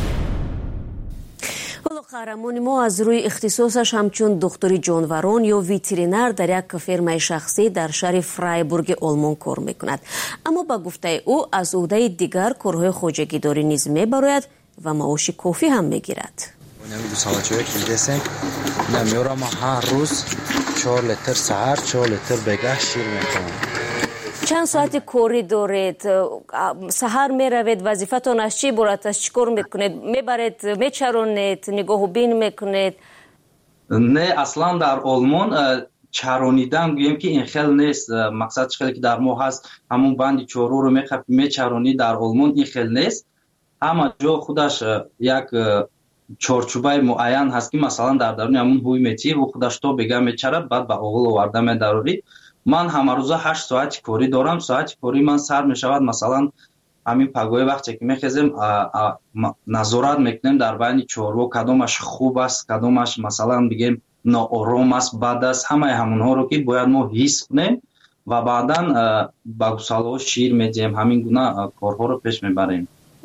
قهرمان ما از روی اختصاصش همچون دکتری جانوران یا ویترینر در یک فرمای شخصی در شهر فرایبورگ آلمان کار میکند، اما با گفته او از عهده دیگر کارهای خواجگیداری نیز میبراید و معاش کافی هم میگیرد. نمیگو سالچوی که دیدیم نمیارم هر روز 4 لیتر سحر 4 لیتر بگه شیر میکنم. چند ساعتی کوری دارید؟ سحر میروید وظیفتون از چی برات از چیکار میکنید؟ میبرید میچرونید نگاه و بین میکنید؟ نه اصلا در آلمان چرونیدن گویم که این خیلی نیست. مقصد خیلی که در ما هست همون بند چارو رو میچرونی. در آلمان این خیلی نیست. اما جا خودش یک چارچوبه معین هست که مثلا در درون همون هوی میتی و خودش تو بگه میچرد بعد به اول آورده میداری. من همه روزه 8 ساعت کاری دارم. ساعت کاری من سر میشود مثلا همین پگوی وقتی که میخیزیم نظارت میکنیم در بین چارو کدامش خوب است کدامش مثلا بگیم ناآرام است بد است. همه همونها رو که باید ما حس کنیم و بعدا با گوساله شیر میدیم. همین گونه کارها رو پیش میبریم.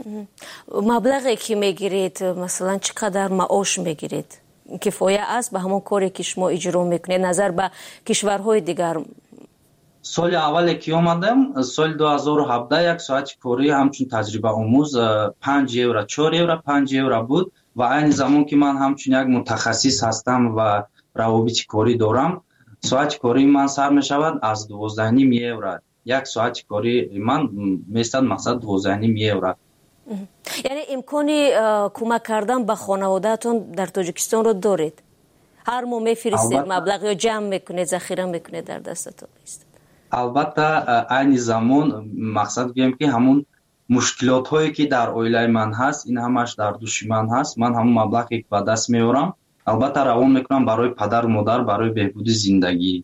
مبلغی که میگیرید مثلا چقدر معاش میگیرید؟ کفایه است به همون کاری که شما اجرا میکنید نظر به کشورهای دیگر؟ سال اولی که آمدم سال 2017 یک ساعت کاری همچون تجربه آموز 5 یورو 4 یورو 5 یورو بود و این زمان که من همچون یک متخصص هستم و روابط کاری دارم ساعت کاری من سر می شود از 12.5 یورو. یک ساعت کاری من میستد مقصد 12.5 یورو. یعنی امکانی کمک کردن به خانواده‌تون در تاجیکستان رو دارید؟ هر ماه میفرستید مبلغ یا جمع میکنید ذخیره میکنید در دستتون است؟ البته این زمان مقصد گویم که همون مشکلات هایی که در اویله من هست این همش در دوش من هست. من همون مبلغی که به دست میارم البته روان میکنم برای پدر و مادر برای بهبود زندگی.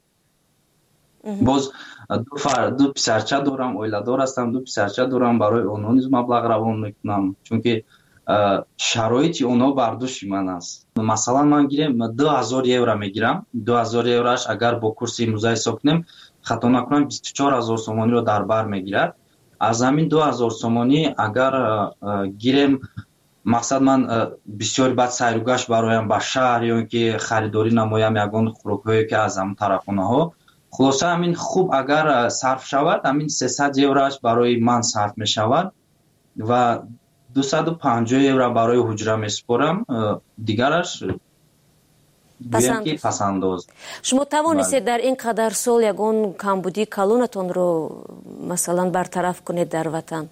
باز دو پسرچه دارم اویله دار هستم. 2 پسرچه دارم برای اونها نیز مبلغ روان میکنم چون که شرایط اونها بر دوش من است. مثلا من گیرم 2000 یورو میگیرم. 2000 یوروش اگر با کورس امروزه حساب کنیم خطا نکنم 24000 سومانی رو در بر میگیرد. از همین 2000 سومانی اگر گیرم مقصد من بسیار بعد سیروگشت برایم به شهر یا که خریداری نمایم یگان خوراک‌هایی که از همون طرفانه ها خلاصه همین خوب اگر صرف شود همین 300 یوروش برای من صرف می شود و 250 یورو برای حجره می سپارم. دیگرش پسنداز. شما توانستید در این قدر سال یگان کمبودی کلونتون رو مثلا برطرف کنید در وطن؟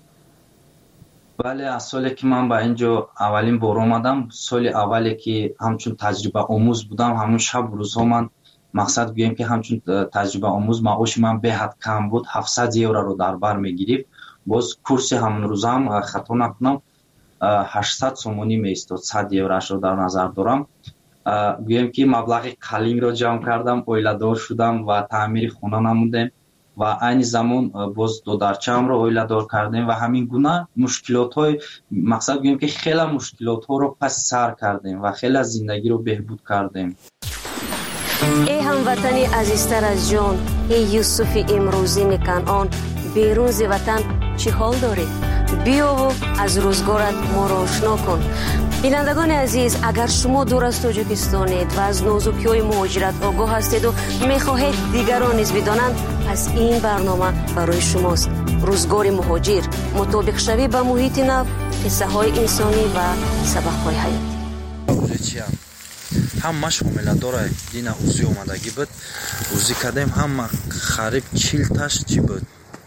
بله از سالی که من به اینجا اولین بار آمدم سال اولی که همچون تجربه آموز بودم همون شب روزها من مقصد گویم که همچون تجربه آموز معاش من به حد کم بود 700 یورو رو در بر میگیرید. باز کورس همون روز هم خطا نکنم 800 سومانی میستاد. 100 یوروش رو در نظر دارم. گویم که مبلغ قلین رو جمع کردم اویله دار شدم و تعمیر خونه نمودم و این زمان باز 2 درچم رو اویله دار کردیم و همین گونه مشکلات های مقصد گویم که خیلی مشکلات ها رو پس سر کردیم و خیلی زندگی رو بهبود کردیم. ای هموطنی عزیزتر از جان، ای یوسف امروزین کنعان، بیرون ز وطن چی حال داری؟ بیا و از روزگارت ما را آشنا کن. بینندگان عزیز، اگر شما دور از تاجیکستانید و از نازکی‌های مهاجرت آگاه هستید و می‌خواهید دیگران نیز بدانند، پس این برنامه برای شماست. روزگار مهاجر، مطابق شوی با محیط نو، قصه‌های انسانی و سبق‌های حیاتی. همه شامل داره. دینا اوزی اومدگی بود اوزی کردیم همه خریب 40 تاش چی بود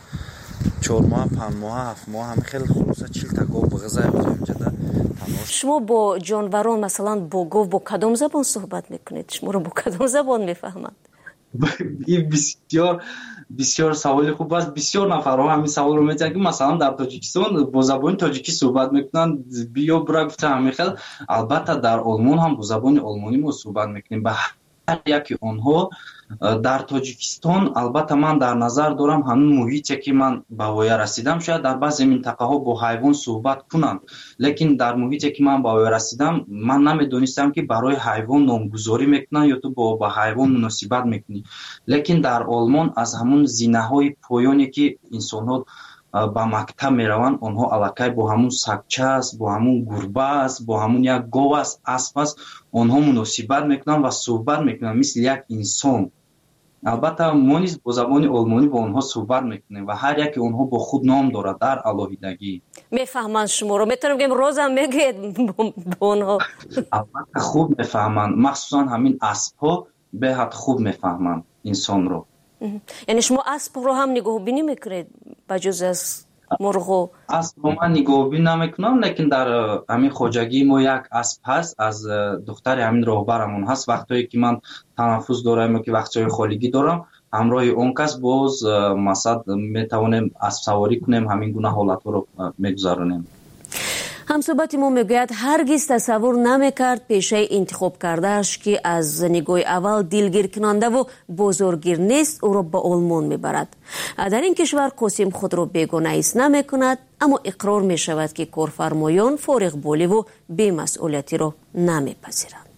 4 ماه 5 ماه 7 ماه همه خیلی خلاصه 40 تا گاو بغزه بودیم جدا. شما با جانوران مثلا با گاو با کدام زبان صحبت میکنید؟ شما رو با کدام زبان میفهمند؟ این بسیار سوال خوب است. بسیار نفرها همین سوال رو می‌پرسن که مثلا در تاجیکستان با زبان تاجیکی صحبت میکنن بیا برا گفتم همین خیلی. البته در آلمان هم با زبان آلمانی ما صحبت میکنیم. به هر یکی اونها در تاجیکستان البته من در نظر دارم همون محیطی که من به وای رسیدم شاید در بعضی منطقه ها با حیوان صحبت کنم، لیکن در محیطی که من به وای رسیدم من نمیدونستم که برای حیوان نامگذاری میکنن یا تو با حیوان مناسبت میکنی. لیکن در آلمان از همون زینه های پایانی که انسان ها با مکتب میروند اونها الکی با همون سگچه است، با همون گربه است، با همون یک گاو است، اسب است، اونها مناسبت میکنن و صحبت میکنن مثل یک انسان. албатта мо низ бо забони олмонӣ бо онҳо суҳбат мекунем ва ҳар яке онҳо бо худ ном дорад дар алоҳидагӣ. мефаҳманд шуморо? метавонем бигем розам мегӯед бо онҳо? албатта хуб мефаҳманд, махсусан ҳамин аспҳо беҳад хуб мефаҳманд инсонро. яъне шумо аспро ҳам нигоҳубинӣ мекунед ба ҷуз аз мурғо? аспро ман нигоҳубинӣ намекунам, лекин дар ҳамин хоҷагии мо як асп ҳаст, аз духтари ҳамин роҳбарамон ҳаст. вақтое ки ман танаффус дорам ё ки вақтҳои холигӣ дорам, ҳамроҳи он кас боз масад метавонем аспсаворӣ кунем, ҳамин гуна ҳолатҳоро мегузаронем. ҳамсӯҳбати мо мегӯяд ҳаргиз тасаввур намекард пешаи интихоб кардааш ки аз нигоҳи аввал дилгиркунандаву бозоргир нест, ӯро ба олмон мебарад. дар ин кишвар қосим худро бегона ҳис намекунад, аммо иқрор мешавад ки корфармоён фориғболиву бемасъулиятиро намепазиранд.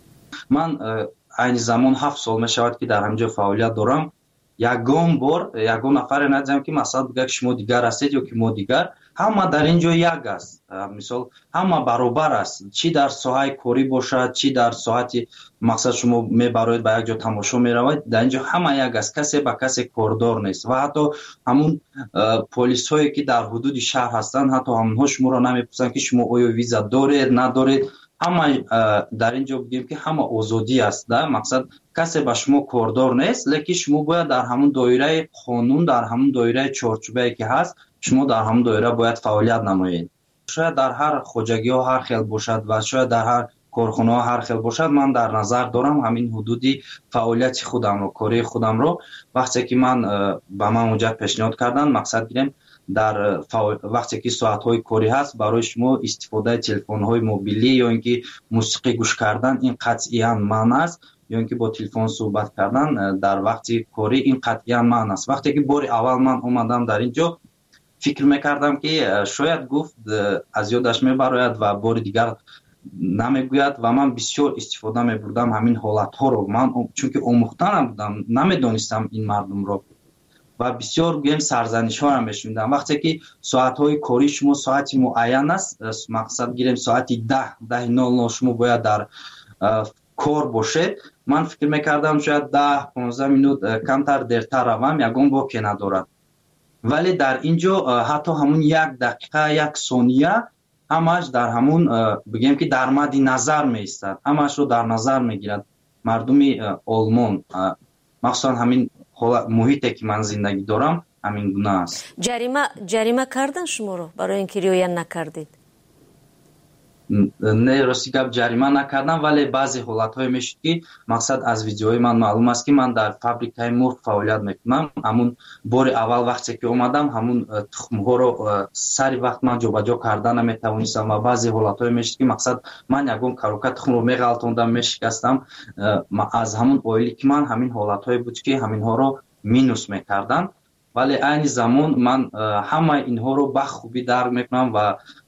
ман айни замон 7 сол мешавад ки дар ҳамҷо фаъолият дорам. ягон бор ягон нафаре надидам ки масалан бигӯяд шумо дигар ҳастед ё ки мо дигар. ҳама дар ин ҷо як аст. мисол ҳама баробар аст, чӣ дар соҳаи корӣ бошад, чӣ дар соати мақсад шумо мебароед ба як ҷо тамошо меравед, дар ин ҷо ҳама як аст, касе ба касе кордор нест. ва ҳатто ҳамун полисҳое ки дар ҳудуди шаҳр ҳастанд, ҳатто ҳамонҳо шуморо намепурсанд ки шумо оё виза доред надоред. ҳама дар ин ҷо бигем ки ҳама озодӣ аст, да мақсад касе ба шумо кордор нест, лекин шумо бояд дар ҳамун доираи қонун, дар ҳамун доираи чорчӯбае ки ҳаст, шумо дар ҳамун доира бояд фаъолият намоед. шояд дар ҳар хоҷагиҳо ҳар хел бошад ва шояд дар ҳар корхонаҳо ҳар хел бошад. ман дар назар дорам ҳамин ҳудуди фаъолияти худамро, кории худамро. вақте ки ман ба ман муҷаб пешниҳод карданд, мақсад гирем дар вақте ки соатҳои корӣ ҳаст, барои шумо истифодаи телефонҳои мобилӣ ё ин ки мусиқӣ гӯш кардан, ин қатъиян маън аст, ё ин ки бо телефон суҳбат кардан дар вақти корӣ, ин қатъиян маън аст. вақте ки бори аввал ман омадам дар ин ҷо, фикр мекардам ки шояд гуфт аз ёдаш мебарояд ва бори дигар намегӯяд ва ман бисёр истифода мебурдам ҳамин ҳолатҳоро. ман чунки омӯхта набудам, намедонистам ин мардумро ва бисёр гӯем сарзанишҳоро мешунидам. вақте ки соатҳои корӣ шумо соати муайян аст, мақсад гирем соати 10:00 шумо бояд дар кор бошед, ман фикр мекардам шояд 10-15 минут камтар дертар равам, ягон боке надорад. вале дар ин ҷо ҳатто ҳамун 1 дақиқа 1 сония ҳамаш дар ҳамун бигем ки дар мадди назар меистад, ҳамашро дар назар мегирад мардуми олмон. махсусан ҳамин муҳите ки ман зиндагӣ дорам ҳамин гуна аст. ҷарима кардан шуморо барои ин ки риоя накардед? не, рости гап ҷарима накардам, вале баъзе ҳолатҳое мешуд ки мақсад аз видеои ман маълум аст ки ман дар фабрикаи мурғ фаъолият мекунам. ҳамун бори аввал вақте ки омадам, ҳамун тухмҳоро сари вақт ман ҷобаҷо карда наметавонистам ва баъзе ҳолатҳое мешуд ки мақсад ман ягон карока тухмро меғалтондам, мешикастам. аз ҳамун оили ки ман ҳамин ҳолатҳое буд ки ҳаминҳоро минус мекарданд, вале айни замон ман ҳамаи инҳоро ба хубӣ дарк мекунам ва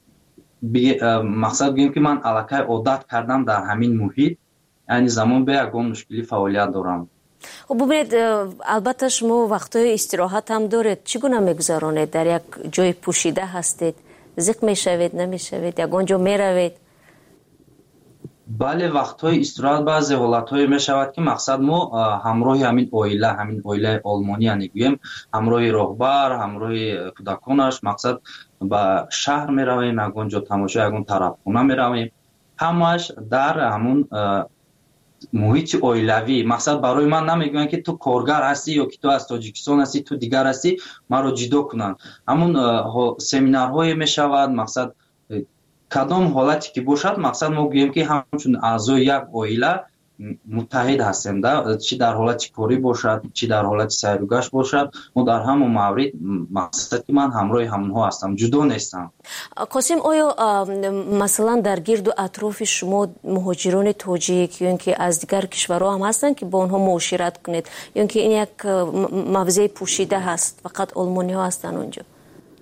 мақсад гӯем ки ман аллакай одат кардам дар ҳамин муҳит. айни замон бе ягон мушкилӣ фаъолият дорам. хуб бубинед, албатта шумо вақтҳои истироҳат ҳам доред. чӣ гуна мегузаронед? дар як ҷои пӯшида ҳастед? зиқ мешавед, намешавед? ягон ҷо меравед? бале, вақтҳои истироҳат баъзе ҳолатҳое мешавад ки мақсад мо ҳамроҳи ҳамин оилаи олмонӣ гӯем, ҳамроҳи роҳбар, ҳамроҳи кӯдаконаш мақсад ба шаҳр меравем, ягон ҷо тамошо, ягон тарабхона меравем. ҳамааш дар ҳамун муҳити оилавӣ. мақсад барои ман намегӯянд ки ту коргар ҳастӣ ё ки ту аз тоҷикистон ҳастӣ, ту дигар ҳастӣ, маро ҷудо кунанд. ҳамун семинарҳое мешавад, мақсад кадом ҳолате ки бошад, мақсад мо гӯем ки ҳамчун аъзои як оила муттаҳид ҳастем, да, чӣ дар ҳолати корӣ бошад, чӣ дар ҳолати сайругашт бошад, мо дар ҳамон маврид мақсад ки ман ҳамроҳи ҳамонҳо ҳастам, ҷудо нестам. қосим, оё масалан дар гирду атрофи шумо муҳоҷирони тоҷик ё ин ки аз дигар кишварҳо ҳам ҳастанд ки бо онҳо муошират кунед, ё ин ки ин як мавзеи пӯшида ҳаст, фақат олмониҳо ҳастанд он ҷо?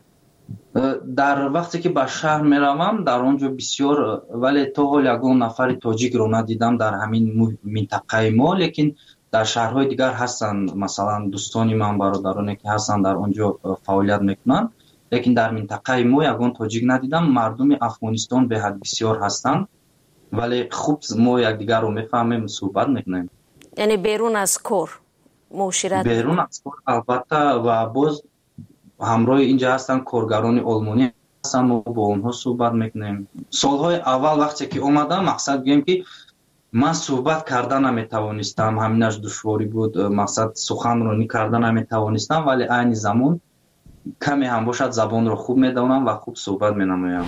дар вақте ки ба шаҳр меравам, дар он ҷо бисёр, вале то ҳол ягон нафари тоҷикро надидам дар ҳамин минтақаи мо, лекин дар шаҳрҳои дигар ҳастанд. масалан дӯстони ман, бародароне ки ҳастанд дар он ҷо фаъолият мекунанд, лекин дар минтақаи мо ягон тоҷик надидам. мардуми Афғонистон беҳад бисёр ҳастанд, вале хуб мо якдигарро мефаҳмем, суҳбат мекунем. яъне берун аз кор? муошират берун аз кор албатта ва боз ҳамроҳи инҷа ҳастанд коргарони олмонӣ ҳастанд мо бо онҳо суҳбат мекунем солҳои аввал вақте ки омадам мақсад гӯем ки ман суҳбат карда наметавонистам ҳаминаш душворӣ буд мақсад суханронӣ карда наметавонистам вале айни замон каме ҳам бошад забонро хуб медонам ва хуб суҳбат менамоям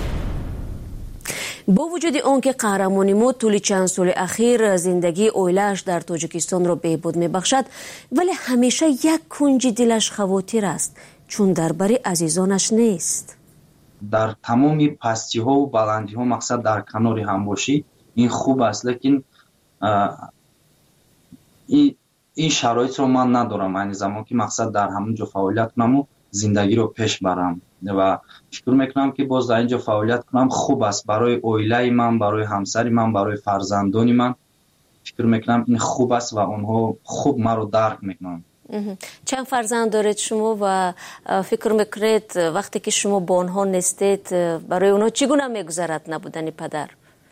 бо вуҷуди он ки қаҳрамони мо тӯли чанд соли ахир зиндагии оилааш дар тоҷикистонро беҳбуд мебахшад вале ҳамеша як кунҷи дилаш хавотир аст чун дар бари азизонаш нест дар тамоми пастиҳову баландиҳо мақсад дар канори ҳам бошӣ ин хуб аст лекин ин шароитро ман надорам айни замон ки мақсад дар ҳамон ҷо фаъолият кунаму зиндагиро пеш барам ва фикр мекунам ки боз дар ин ҷо фаъолият кунам хуб аст барои оилаи ман барои ҳамсари ман барои фарзандони ман фикр мекунам ин хуб аст ва онҳо хуб маро дарк мекунанд чанд фарзанд доред шумо ва фикр мекунед вақте ки шумо бо онҳо нестед барои онҳо чӣ гуна мегузарад набудани падар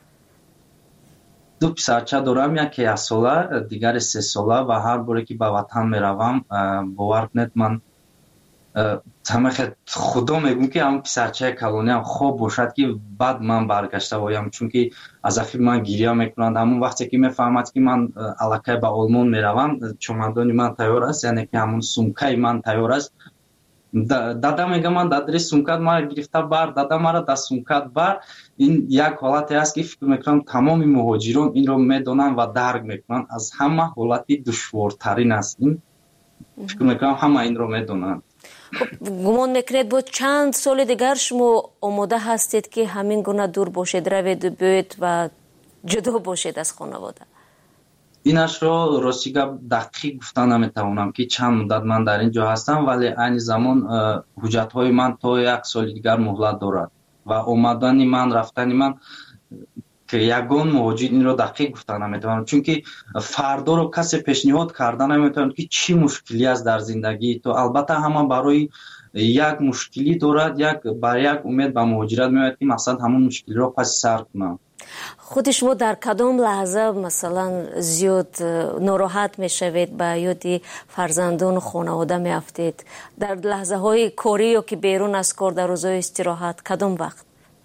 ду писарча дорам яке 1 сола дигаре 3 сола ва ҳар боре ки ба ватан меравам бовар кунед ман ҳамахе худо мегӯм ки ҳамон писарчаи калониам хоб бошад ки баъд ман баргашта оям чунки аз ахир ман гирья мекунанд ҳамон вақте ки мефаҳмад ки ман аллакай ба олмон меравам чомадони ман тайёр аст яъне ки ҳамон сумкаи ман тайёр аст дада мегӯям ман дадри сумкат мара гирифта бар дада мара да сумкат бар ин як ҳолате аст ки фикр мекунам тамоми муҳоҷирон инро медонанд ва дарк мекунанд аз ҳама ҳолати душвортарин аст ин фикр мекунам ҳама инро медонанд гумон мекунед бо чанд соли дигар шумо омода ҳастед ки ҳамин гуна дур бошед раведу биёед ва ҷудо бошед аз хонавода инашро рости гап дақиқ гуфта наметавонам ки чанд муддат ман дар ин ҷо ҳастам вале айни замон ҳуҷҷатҳои ман то 1 соли дигар муҳлат дорад ва омадани ман рафтани ман ки ягон муҳоҷир инро дақиқ гуфта наметавонам чунки фардоро касе пешниҳод карда наметавонад ки чӣ мушкилӣ аст дар зиндагии то албатта ҳама барои як мушкилӣ дорад бар як умед ба муҳоҷират меояд ки мақсад ҳамон мушкилиро паси сар кунам худи шумо дар кадом лаҳза масалан зиёд нороҳат мешавед ба ёди фарзандону хонавода меафтед дар лаҳзаҳои корӣ ё ки берун аз кор дар рӯзҳои истироҳат кадом вақт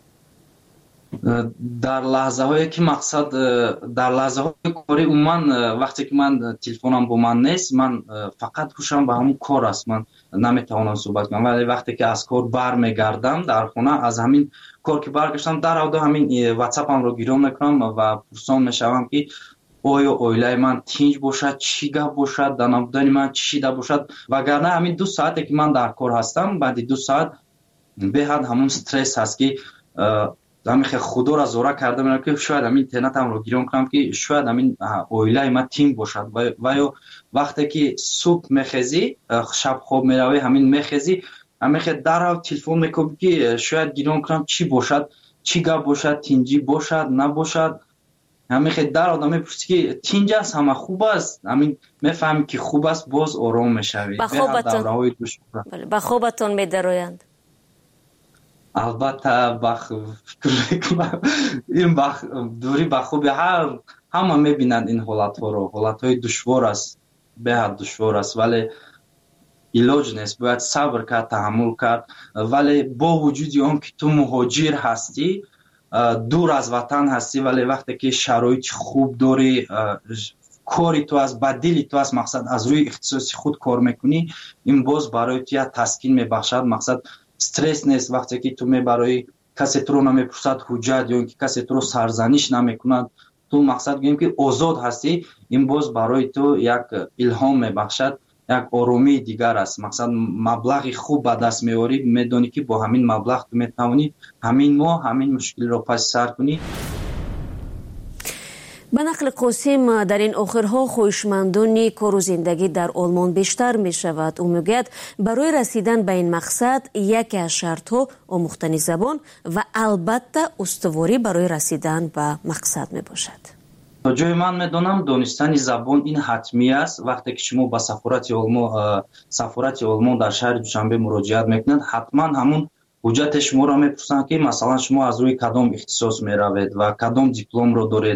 дар лаҳзаҳое ки мақсад дар лаҳзаҳои корӣ умуман вақте ки ман телефонам бо ман нест ман фақат ҳушам ба ҳамон кор аст ман наметавонам суҳбат кунам вале вақте ки аз кор бармегардам дар хона аз ҳамин кор ки баргаштам даравда ҳамин ватсапамро гирён мекунам ва пурсон мешавам ки оё оилаи ман тинҷ бошад чӣ гап бошад дар набудани ман чӣ шида бошад вагарна ҳамин 2 соате ки ман дар кор ҳастам баъди 2 соат беҳад ҳамон стресс ҳаст ки ҳамихе худоро зора карда мерам ки шояд ҳамин интернетамро гирён кунам ки шояд ҳамин оилаи ман тинҷ бошад ва ё вақте ки субҳ мехезӣ шаб хоб меравӣ ҳамин мехезӣ ҳамихе дарав телефон мекунам ки шояд гирён кунам чӣ бошад чӣ гап бошад тинҷӣ бошад набошад ҳамихе дарав мепурсӣ ки тинҷ аст ҳама хуб аст ҳамин мефаҳмӣ ки хуб аст боз ором мешавӣ ба хобатон медароянд албатта фикр мекунам ин дурӣ ба хуби ҳама мебинанд ин ҳолатҳоро ҳолатҳои душвор аст беҳад душвор аст вале илоҷ нест бояд сабр кард таҳаммул кард вале бо вуҷуди он ки ту муҳоҷир ҳастӣ дур аз ватан ҳастӣ вале вақте ки шароити хуб дорӣ кори ту аст ба дили ту аст мақсад аз рӯи ихтисоси худ кор мекунӣ ин боз барои ту як таскин мебахшад мақсад стресс нест вақте ки ту мебарои касе туро намепурсад ҳуҷҷат ё ин ки касе туро сарзаниш намекунад ту мақсад гӯем ки озод ҳастӣ ин боз барои ту як илҳом мебахшад як оромии дигар аст мақсад маблағи хуб ба даст меорӣ медонӣ ки бо ҳамин маблағ ту метавонӣ ҳамин моҳ ҳамин мушкилиро паси сар кунӣ ба нақли қосим дар ин охирҳо хоҳишмандони кору зиндагӣ дар олмон бештар мешавад ӯ мегӯяд барои расидан ба ин мақсад яке аз шартҳо омӯхтани забон ва албатта устуворӣ барои расидан ба мақсад мебошад то ҷои ман медонам донистани забон ин ҳатмӣ аст вақте ки шумо ба сафорати олмон дар шаҳри душанбе муроҷиат мекунед ҳатман ҳамон ҳуҷҷате шуморо мепурсанд ки масалан шумо аз рӯи кадом ихтисос меравед ва кадом дипломро доред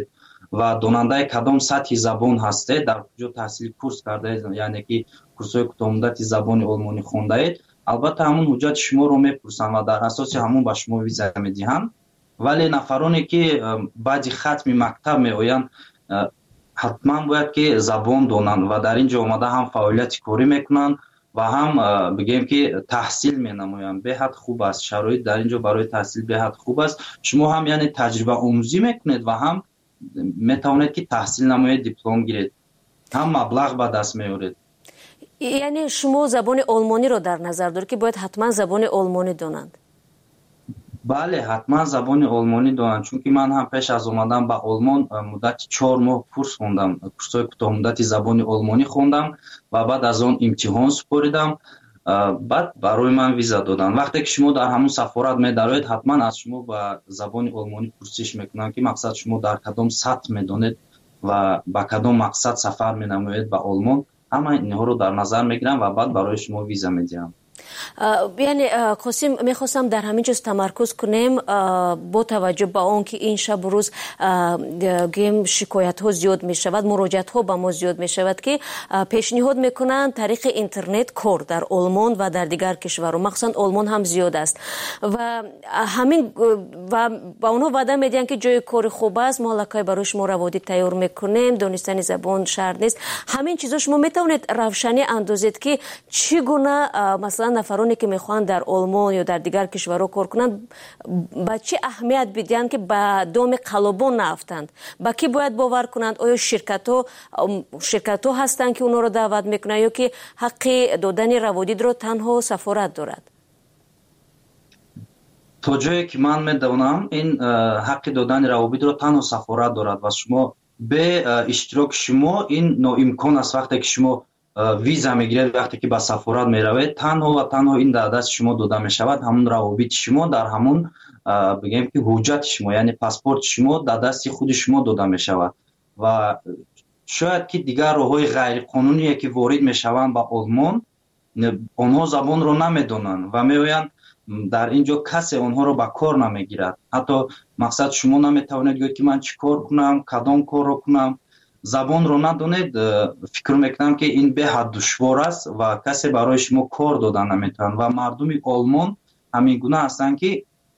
ва донандаи кадом сатҳи забон ҳастед, дар куҷо таҳсили курс кардаед, яъне ки курсҳои кӯтоҳмуддати забони олмонӣ хондаед, албатта ҳамун ҳуҷҷати шуморо мепурсанд ва дар асоси ҳамун ба шумо виза медиҳанд. вале нафароне ки баъди хатми мактаб меоянд, ҳатман бояд ки забон донанд ва дар ин ҷо омада ҳам фаъолияти корӣ мекунанд ва ҳам бигем ки таҳсил менамоянд. беҳад хуб аст, шароит дар ин ҷо барои таҳсил беҳад хуб аст. шумо ҳам яъне таҷрибаомӯзӣ мекунед ва ҳам метавонед ки таҳсил намоед, диплом гиред, ҳам маблағ ба даст меоред. яъне шумо забони олмониро дар назар доред ки бояд ҳатман забони олмонӣ донанд? бале, ҳатман забони олмонӣ донанд, чунки ман ҳам пеш аз омадан ба олмон муддати 4 моҳ курс хондам, курсҳои кӯтоҳмуддати забони олмонӣ хондам ва баъд аз он имтиҳон супоридам, баъд барои ман виза доданд. вақте ки шумо дар ҳамун сафорат медароед, ҳатман аз шумо ба забони олмонӣ пурсиш мекунанд ки мақсад шумо дар кадом сатҳ медонед ва ба кадом мақсад сафар менамоед ба олмон. ҳама инҳоро дар назар мегирам ва баъд барои шумо виза медиҳам. яъне қосим, мехостам дар ҳамин ҷоз тамаркуз кунем бо таваҷҷӯҳ ба он ки ин шабу рӯз гӯем шикоятҳо зиёд мешавад, муроҷиатҳо ба мо зиёд мешавад ки пешниҳод мекунанд тариқи интернет кор дар олмон ва дар дигар кишварҳо, махсусан олмон ҳам зиёд аст ва ҳамин ва ба онҳо ваъда медиҳанд ки ҷои кори хуб аст, мо аллакай барои шумо раводид тайёр мекунем, донистани забон шарт нест. ҳамин чизо шумо метавонед равшанӣ андозед ки чӣ гуна масалан нафароне ки мехоҳанд дар олмон ё дар дигар кишварҳо кор кунанд ба чӣ аҳамият бидиҳанд ки ба доми қалобон наафтанд? ба кӣ бояд бовар кунанд? оё ширкатҳо ҳастанд ки онҳоро даъват мекунанд ё ки ҳаққи додани раводидро танҳо сафорат дорад? то ҷое ки ман медонам, ин ҳаққи додани раводидро танҳо сафорат дорад ва шумо бе иштироки шумо ин ноимкон аст. вақте ки шумо виза мегиред, вақте ки ба сафорат меравед, танҳо ва танҳо ин дар дасти шумо дода мешавад, ҳамун равобити шумо дар ҳамун бигем ки ҳуҷҷати шумо, яъне паспорти шумо дар дасти худи шумо дода мешавад ва шояд ки дигар роҳҳои ғайриқонуние ки ворид мешаванд ба олмон, онҳо забонро намедонанд ва меоянд дар ин ҷо касе онҳоро ба кор намегирад. ҳатто мақсад шумо наметавонед гӯед ки ман чӣ кор кунам, кадом корро кунам, забонро надонед, фикр мекунам ки ин беҳад душвор аст ва касе барои шумо кор дода наметавонад ва мардуми олмон ҳамин гуна ҳастанд ки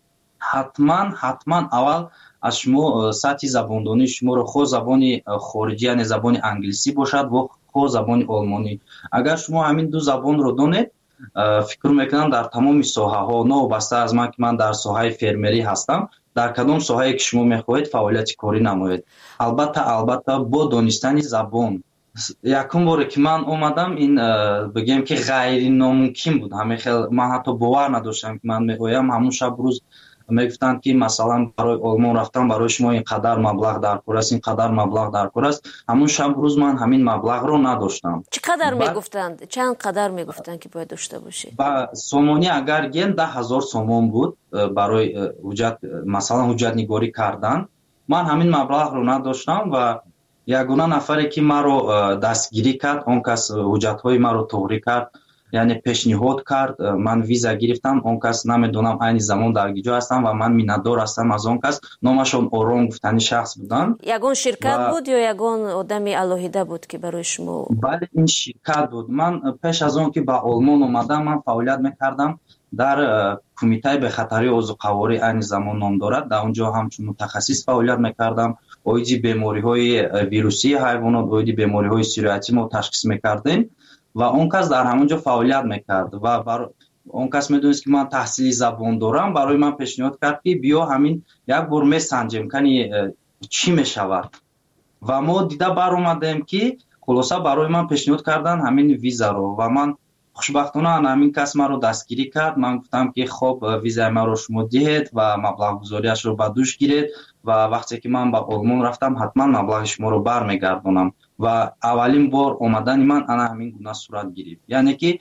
ҳатман аввал аз шумо сатҳи забондонии шуморо хо забони хориҷӣ, яъне забони англисӣ бошад ва хо забони олмонӣ, агар шумо ҳамин ду забонро донед, фикр мекунам дар тамоми соҳаҳо, новобаста аз ман ки ман дар соҳаи фермерӣ ҳастам, дар кадом соҳае ки шумо мехоҳед фаъолияти корӣ намоед, албатта бо донистани забон. якум боре ки ман омадам, ин бигем ки ғайриномумкин буд. ман ҳатто бовар надоштам ки ман меоям, ҳамун шаб рӯз мегуфтанд ки масалан барои олмон рафтан барои шумо ин қадар маблағ дар кор аст, ин қадар маблағ дар кор аст. ҳамун шаб рӯз ман ҳамин маблағро надоштам. чӣ қадар мегуфтанд? чанд қадар мегуфтанд ки бояд дошта бошед? ба сомонӣ агар ген 10,000 сомон буд барои ҳуҷҷат, масалан ҳуҷҷатнигорӣ кардан. ман ҳамин маблағро надоштам ва ягона нафаре ки маро дастгирӣ кард, он кас ҳуҷҷатҳои маро тоғрӣ кард, яъне пешниҳод кард, ман виза гирифтам. он кас намедонам айни замон дар гиҷо ҳастам ва ман миннатдор ҳастам аз он кас. номашон Ором гуфтани шахс буданд. ягон ширкат буд ё ягон одами алоҳида буд ки барои шумо? бале, ин ширкат буд. ман пеш аз он ки ба олмон омадам, ман фаъолият мекардам дар кумитаи бехатарии озуқаворӣ, айни замон ном дорад. дар он ҷо ҳамчун мутахассис фаъолият мекардам. оиди бемориҳои вирусии ҳайвонот, оиди бемориҳои сироятӣ мо ташхис мекардем ва он кас дар ҳамон ҷо фаъолият мекард ва он кас медонист ки ман таҳсили забон дорам. барои ман пешниҳод кард ки биё ҳамин як бор месанҷем кани чӣ мешавад ва мо дида баромадем ки хулоса барои ман пешниҳод кардан ҳамин визаро ва ман хушбахтона ҳамин кас маро дастгирӣ кард. ман гуфтам ки хоб визаи маро шумо диҳед ва маблағгузориашро ба дӯш гиред ва вақте ки ман ба олмон рафтам ҳатман маблағи шуморо бармегардонам ва аввалин бор омадани ман ана ҳамин гуна сурат гирифт. яъне ки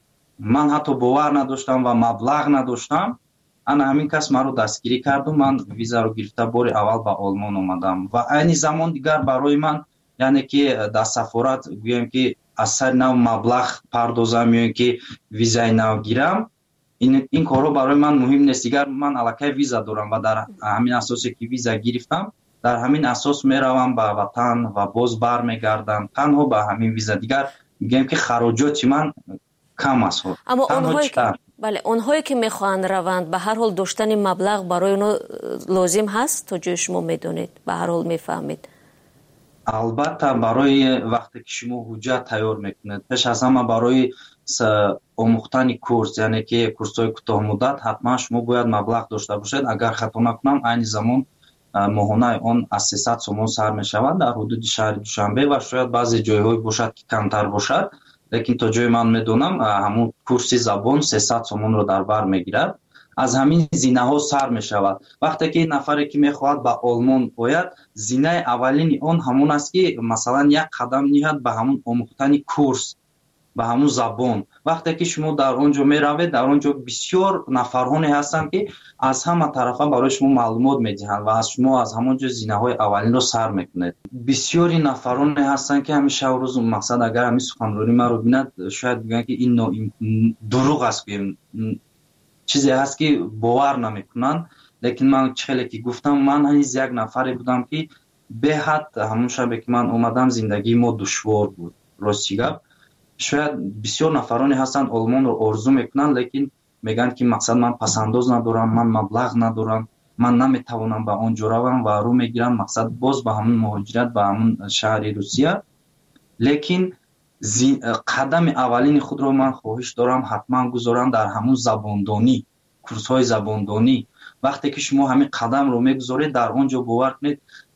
ман ҳатто бовар надоштам ва маблағ надоштам. ана ҳамин кас маро дастгирӣ карду ман визаро гирифта бори аввал ба олмон омадам ва айни замон дигар барои ман, яъне ки дар сафорат гӯем ки аз сари нав маблағ пардозам ё ин ки визаи нав гирам, ин корҳо барои ман муҳим нест. дигар ман аллакай виза дорам ва дар ҳамин асосе ки виза гирифтам, дар ҳамин асос мераванд ба ватан ва боз бармегарданд. танҳо ба ҳамин виза дигар мегӯям ки хароҷоти ман кам аст. аммо онҳое ки мехоҳанд раванд ба ҳар ҳол доштани маблағ барои онҳо лозим ҳаст? то ҷои шумо медонед, ба ҳар ҳол мефаҳмед. албатта барои вақте ки шумо ҳуҷҷат тайёр мекунед, пеш аз ҳама барои омӯхтани курс, яъне ки курсҳои кӯтоҳмуддат ҳатман шумо бояд маблағ дошта бошед. агар хато накунам айни замон моҳонаи он аз 300 сомон сар мешавад дар ҳудуди шаҳри Душанбе ва шояд баъзе ҷойҳое бошад ки камтар бошад, лекин то ҷои ман медонам ҳамун курси забон 300 сомонро дар бар мегирад. аз ҳамин зинаҳо сар мешавад. вақте ки нафаре ки мехоҳад ба олмон ояд, зинаи аввалини он ҳамун аст ки масалан як қадам ниҳад ба ҳамун омӯхтани курс, ба ҳамун забон. вақте ки шумо дар он ҷо меравед, дар он ҷо бисёр нафарҳоне ҳастанд ки аз ҳама тарафа барои шумо маълумот медиҳанд ва аз шумо аз ҳамон ҷо зинаҳои аввалинро сар мекунед. бисёри нафароне ҳастанд ки ҳамеша рӯз мақсад агар ҳамин суханронӣ маро бинад, шояд бигӯянд ки ин дурӯғ аст, чизе ҳаст ки бовар намекунанд. лекин ман хеле ки гуфтам, ман ҳаниз як нафаре будам ки беҳад ҳамон шабе ки ман омадам зиндагии мо душвор буд. рости гап, шояд бисёр нафароне ҳастанд олмонро орзу мекунанд, лекин мегӯянд ки мақсад ман пасандоз надорам, ман маблағ надорам, ман наметавонам ба он ҷо равам ва рӯ мегиранд мақсад боз ба ҳамун муҳоҷират ба ҳамун шаҳри Русия. лекин қадами аввалини худро ман хоҳиш дорам ҳатман гузорам дар ҳамун забондонӣ, курсҳои забондонӣ. вақте ки шумо ҳамин қадамро мегузоред, дар он ҷо бовар кунед,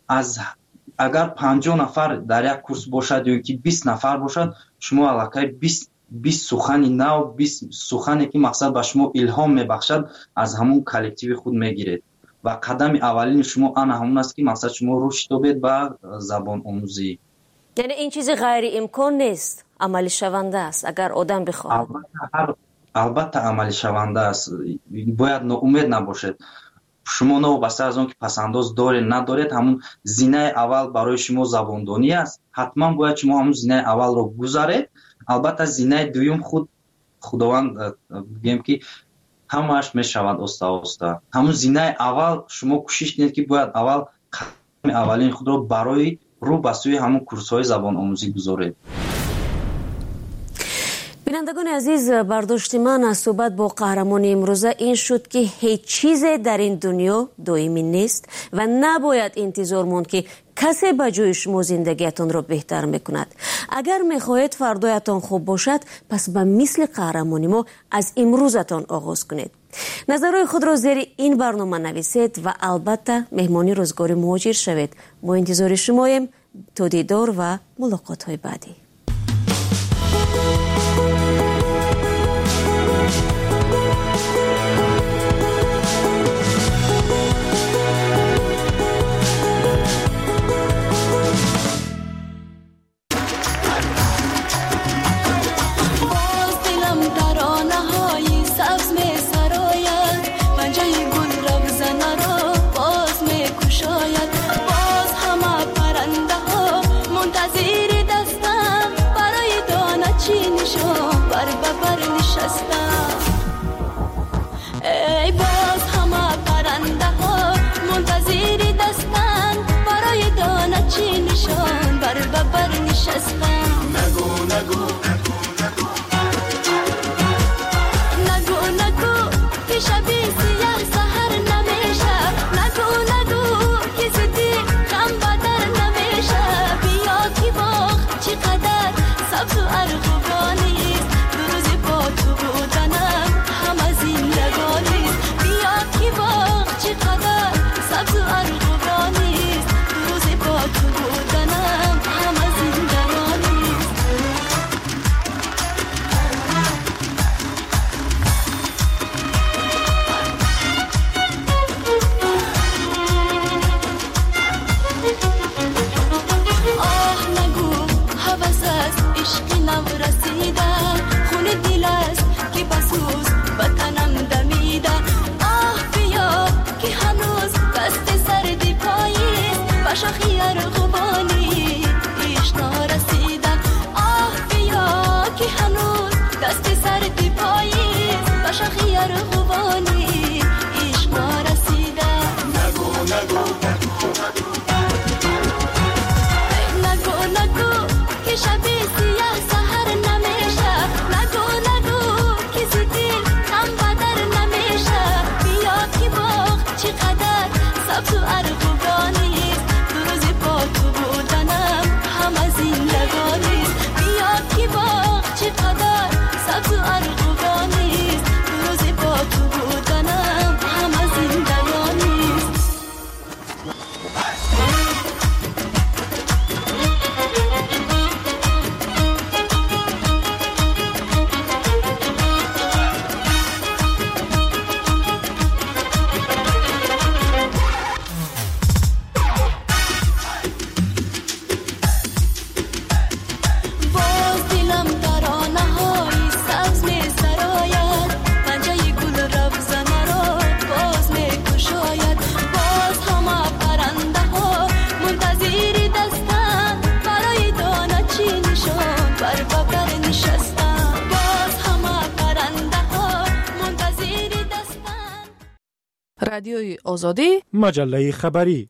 агар 50 нафар дар як курс бошад ё ки 20 нафар бошад, шумо аллакай 20 сухани нав, 20 сухане ки мақсад ба шумо илҳом мебахшад, аз ҳамун коллективи худ мегиред ва қадами аввалини шумо ана ҳамун аст ки мақсад шумо рушд ёбед ба забономӯзӣ. яъне ин чизи ғайриимкон нест, амалӣ шаванда аст агар одам бихоҳад. албатта амалӣ шаванда аст. бояд ноумед набошед. шумо новобаста аз он ки пасандоз доред надоред, ҳамун зинаи аввал барои шумо забондонӣ аст. ҳатман бояд шумо ҳамун зинаи аввалро гузаред. албатта зинаи дуюм худованд бигӯем ки ҳамааш мешавад оста оста. ҳамун зинаи аввал шумо кӯшиш кунед ки бояд аввал қадами аввалини худро барои рӯ ба сӯи ҳамун курсҳои забономӯзӣ гузоред. бинандагони азиз, бардошти ман аз суҳбат бо қаҳрамони имрӯза ин шуд ки ҳеҷ чизе дар ин дунё доимӣ нест ва набояд интизор монд ки касе ба ҷои шумо зиндагиятонро беҳтар мекунад. агар мехоҳед фардоятон хуб бошад, пас ба мисли қаҳрамони мо аз имрӯзатон оғоз кунед. назарҳои худро зери ин барнома нависед ва албатта меҳмони рӯзгори муҳоҷир шавед. мо интизори шумоем. то дидор ва мулоқотҳои баъдӣ. باز همه پرنده ها منتظر دستم رادیوی آزادی مجله خبری.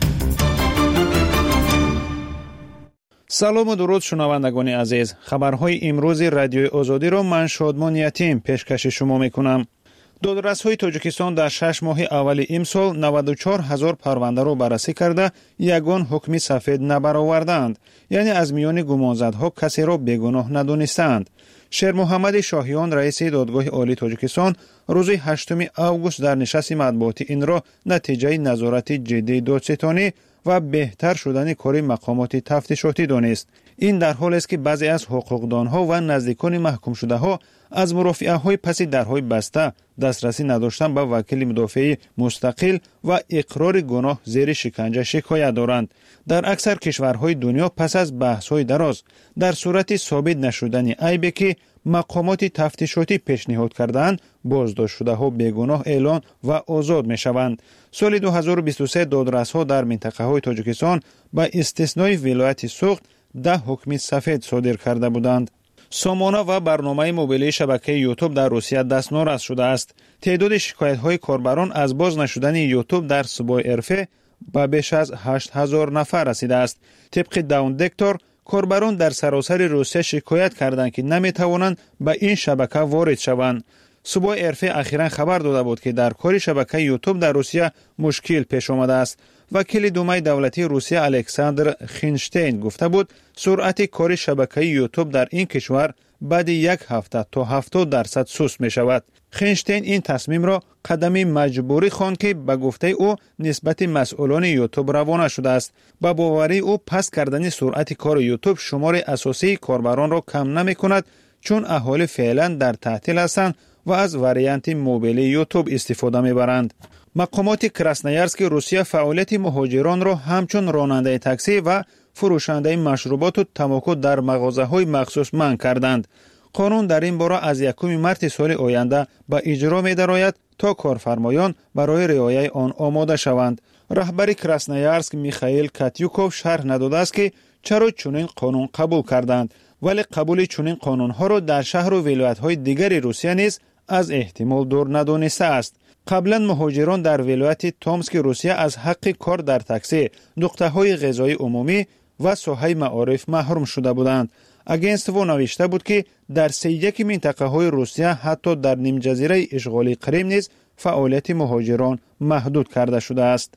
سلام و درود شنوندگان عزیز. خبرهای امروز رادیوی آزادی را من شادمان یتیم پیشکش شما میکنم. دادرس‌های تاجیکستان در 6 ماه اول امسال 94,000 پرونده را بررسی کرده یگان حکم سفید نبرآوردند، یعنی از میان گمانزدها کسی را بیگناه ندانستند. شیر محمد شاهیان رئیس دادگاه عالی تاجیکستان روز 8 اوگوست در نشست مطبوعاتی این را نتیجه نظارت جدی دادستانی و بهتر شدن کار مقامات تفتیشاتی دانست. این در حالی است که بعضی از حقوقدانها و نزدیکان محکوم شده ها از مرافعه های پس درهای بسته دسترسی نداشتن به وکیل مدافع مستقل و اقرار گناه زیر شکنجه شکایت دارند. در اکثر کشورهای دنیا پس از بحث های دراز در صورت ثابت نشدن عیبی که مقامات تفتیشاتی پیشنهاد کردند، بازداشت شده ها بیگناه اعلان و آزاد می شوند. سال 2023 دادرس ها در منطقه های تاجیکستان با استثنای ولایت سوخت 10 حکم سفید صادر کرده بودند. سامانه و برنامه موبیلی شبکه یوتیوب در روسیه دستنوراست شده است. تعداد شکایت های کاربران از باز نشدن یوتیوب در صوبه ارفه به بیش از 8,000 نفر رسیده است. طبق داون دکتور کاربران در سراسر روسیه شکایت کردند که نمی توانند به این شبکه وارد شوند. صوبه ارفه اخیراً خبر داده بود که در کار شبکه یوتیوب در روسیه مشکل پیش آمده است. وکیل دومای دولتی روسیه الکساندر خینشتین گفته بود سرعت کار شبکه یوتیوب در این کشور بعد یک هفته تا 70% سست می شود. خینشتین این تصمیم را قدمی مجبوری خواند که به گفته او نسبت مسئولان یوتیوب روانه شده است. با باوری او پس کردن سرعت کار یوتیوب شمار اساسی کاربران را کم نمی کند، چون اهالی فعلا در تعطیل هستند و از وریانت موبیلی یوتیوب استفاده می برند. مقامات کراسنویارسک روسیه فعالیت مهاجران را همچون راننده تاکسی و فروشنده مشروبات و تماکو در مغازه‌های مخصوص منع کردند. قانون در این باره از 1 مارس سال آینده به اجرا می‌دراید تا کارفرمایان برای رعایت آن آماده شوند. رهبر کراسنویارسک میخائیل کاتیوکوف شرح نداده است که چرا چنین قانون قبول کردند، ولی قبول چنین قانون‌ها را در شهر و ولایت‌های دیگر روسیه نیز از احتمال دور ندانسته است. قبلا مهاجران در ولایت تومسک روسیه از حق کار در تاکسی، نقطه‌های غذایی عمومی و ساحه معارف محروم شده بودند. اگنسیو نوشته بود که در 31 منطقه‌های روسیه حتی در نیم جزیره اشغالی کریم نیز فعالیت مهاجران محدود کرده شده است.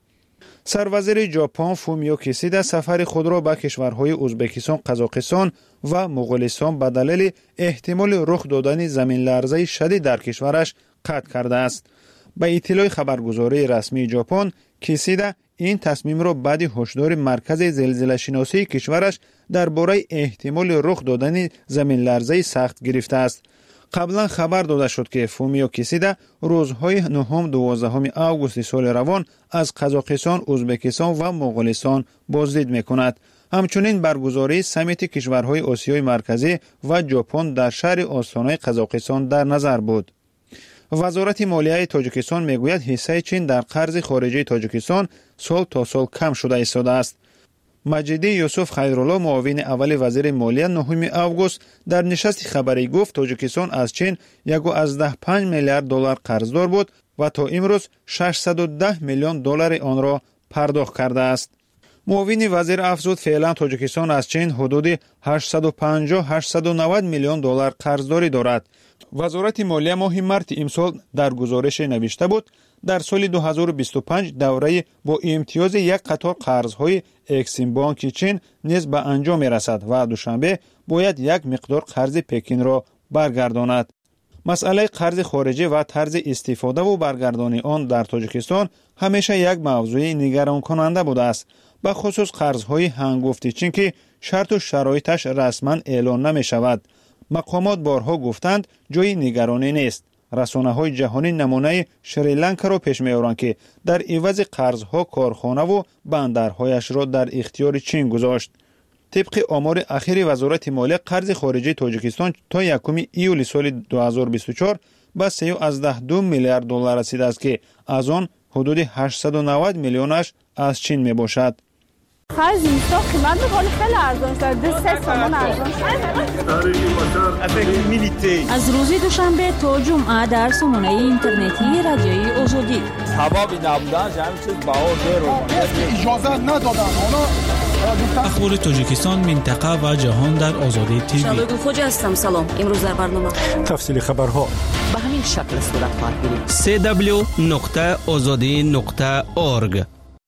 سروزیر ژاپن فومیو کیشیدا سفر خود را به کشورهای ازبکستان، قزاقستان و مغولستان به دلیل احتمال رخ دادن زمین لرزه شدید در کشورش قطع کرده است. به اطلاع خبرگزاری رسمی ژاپن، کیشیدا این تصمیم را بعد هشدار مرکز زلزله شناسی کشورش درباره احتمال رخ دادن زمین لرزه سخت گرفته است. قبلا خبر داده شد که فومیو کیشیدا روزهای 9-12 اوگوست سال روان از قزاقستان، ازبکستان و مغولستان بازدید می‌کند. همچنین برگزاری سمیت کشورهای آسیای مرکزی و ژاپن در شهر آستانه قزاقستان در نظر بود. وزارت مالیه تاجیکستان میگوید حصه چین در قرض خارجی تاجیکستان سال تا سال کم شده ایستاده است. مجیدی یوسف خیرالله معاون اول وزیر مالیه 9 اوگوست در نشست خبری گفت تاجیکستان از چین 1.5 میلیارد دلار قرضدار بود و تا امروز 610 میلیون دلار آن را پرداخت کرده است. معاون وزیر افزود فعلا تاجیکستان از چین حدود 850-890 میلیون دلار قرضداری دارد. وزارت مالیه ماه مارس امسال در گزارش نوشته بود در سال 2025 دوره با امتیاز یک قطار قرض‌های اکسیم بانک چین نیز به انجام می‌رسد و دوشنبه باید یک مقدار قرض پکین را برگرداند. مسئله قرض خارجی و طرز استفاده و برگردانی آن در تاجیکستان همیشه یک موضوع نگران کننده بوده است، به خصوص قرض‌های هنگفتی چین که شرط و شرایطش رسما اعلان نمی‌شود. مقامات بارها گفتند جای نگرانی نیست. رسانه‌های جهانی نمونه شریلانکا را پیش می‌آورند که در عوض قرض‌ها کارخانه و بندرهایش را در اختیار چین گذاشت. طبق آمار اخیر وزارت مالیه قرض خارجی تاجیکستان تا 1 ایول سال 2024 به 3.2 میلیارد دلار رسیده است که از آن حدود 890 میلیونش از چین میباشد. خرج اینستا قیمت ولی خیلی ارزان شده 3 تومان ارزان شده. از روز دوشنبه تا جمعه در سامانه اینترنتی رادیوی آزادی سبب نبودن همین چیز بهار اجازه ندادن اخبار تاجیکستان، منطقه و جهان در آزادی تیوی. شادو خوجا هستم. سلام. امروز در برنامه تفصیل خبرها به همین شکل صورت خواهد گرفت. www.azadi.org.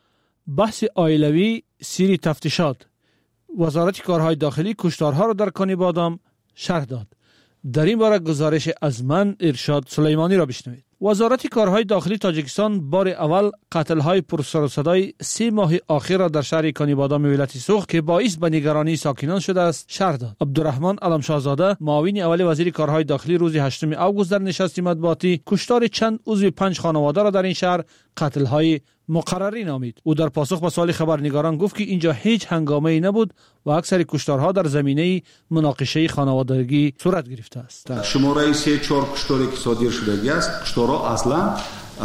بحث عائلوی سری تفتیشات. وزارت کارهای داخلی کشتارها را در کانی بادام شرح داد. در این باره گزارش از من ارشاد سلیمانی را بشنوید. وزارت کارهای داخلی تاجیکستان بار اول قتل‌های پرسر و صدای 3 ماه آخر را در شهر کانیبادام ولایت سوخت که باعث به نگرانی ساکنان شده است شرح داد. عبدالرحمن علمشاهزاده معاون اول وزیر کارهای داخلی روز 8 اوگوست در نشست مطبوعاتی کشتار چند عضو 5 خانواده را در این شهر قتل‌های مقرری نامید. او در پاسخ به سوال خبرنگاران گفت که اینجا هیچ هنگامه‌ای نبود و اکثر کشتارها در زمینه مناقشه خانوادگی صورت گرفته است. شماره 3-4 کشتاری که صادر شده است، کشتارها اصلا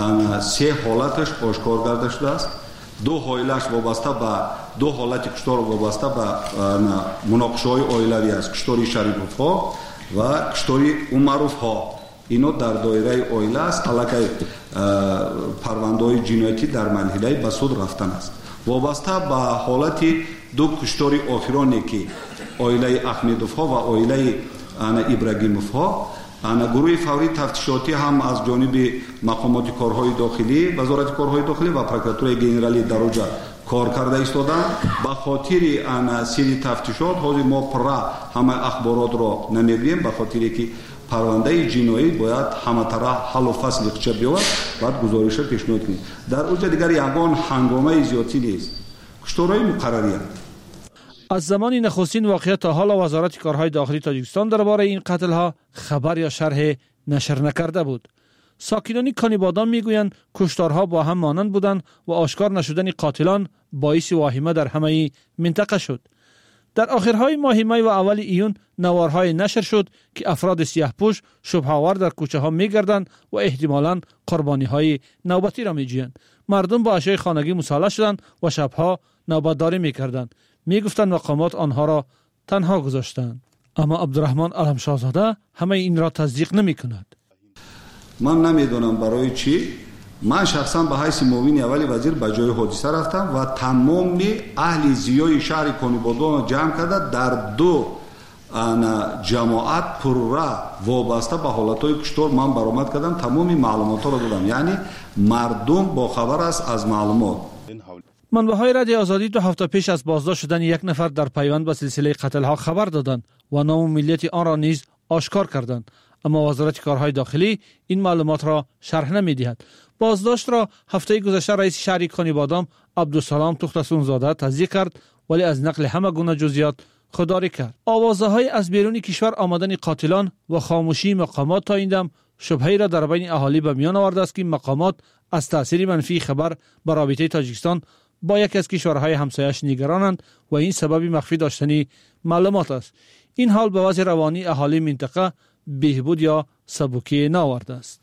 3 حالتش آشکار کرده شده است. 2 حالتش وابسته به 2 حالت کشتار وابسته به مناقشه‌های عائلوی است. کشتاری شریف‌ها و کشتاری عمروف‌ها. اینو در دایره عائله است. الکی پرونده‌های جنایتی در مرحله به سود رفتن است. وابسته به حالت 2 کشتاری آخرانی که عائله احمدوف‌ها و عائله ابراهیموف‌ها، گروه فوری تفتیشاتی هم از جانب مقامات کارهای داخلی، وزارت کارهای داخلی و پروکراتوری گنرالی دروجه کار کرده ایستادند. به خاطر سری تفتیشات حاضر ما پرا همه اخبارات را نمیگیم، به خاطری که پرونده جنایی باید همه طرح حل و فصل چه بیاد بعد گزارش پیشنهاد کنیم. در اونجا دیگر یگان هنگامه زیادی نیست. کشتارهای مقرری است. از زمان نخستین واقعیت تا حالا وزارت کارهای داخلی تاجیکستان درباره این قتل‌ها خبر یا شرح نشر نکرده بود. ساکنان کانیبادام میگویند کشتارها با هم مانند بودند و آشکار نشدن قاتلان باعث واهمه در همه منطقه شد. در آخرهای ماه می و اول ایون نوارهای نشر شد که افراد سیاه‌پوش شبه‌آور در کوچه ها می‌گردند و احتمالاً قربانی‌های نوبتی را می‌جویند. مردم با اشیاء خانگی مسلح شدند و شبها نوبتداری می‌کردند. می‌گفتند مقامات آنها را تنها گذاشتند. اما عبدالرحمن علمشاهزاده همه این را تصدیق نمی‌کند. من نمی‌دانم برای چی. من شخصا به حیث معاون اول وزیر به جای حادثه رفتم و تمام اهل زیای شهر کانیبادام جمع کرده در 2 جماعت پررا وابسته به حالتهای کشتار من برآمد کردم، تمام معلومات را دادم. یعنی مردم با خبر است از معلومات. منبع‌های رادیو آزادی 2 هفته پیش از بازداشت شدن یک نفر در پیوند به سلسله قتل‌ها خبر دادند و نام و ملیت آن را نیز آشکار کردند، اما وزارت کارهای داخلی این معلومات را شرح نمی‌دهد. بازداشت را هفته گذشته رئیس شهر کانیبادام عبدالسلام تختسونزاده تصدیق کرد ولی از نقل همه گونه جزئیات خودداری کرد. آوازهای از بیرون کشور آمدن قاتلان و خاموشی مقامات تا این دم شبهه‌ای را در بین اهالی به میان آورده است که مقامات از تأثیر منفی خبر بر رابطه تاجیکستان با یک از کشورهای همسایه‌اش نگرانند و این سبب مخفی داشتن معلومات است. این حال به وضع روانی اهالی منطقه بهبود یا سبکی نآورده است.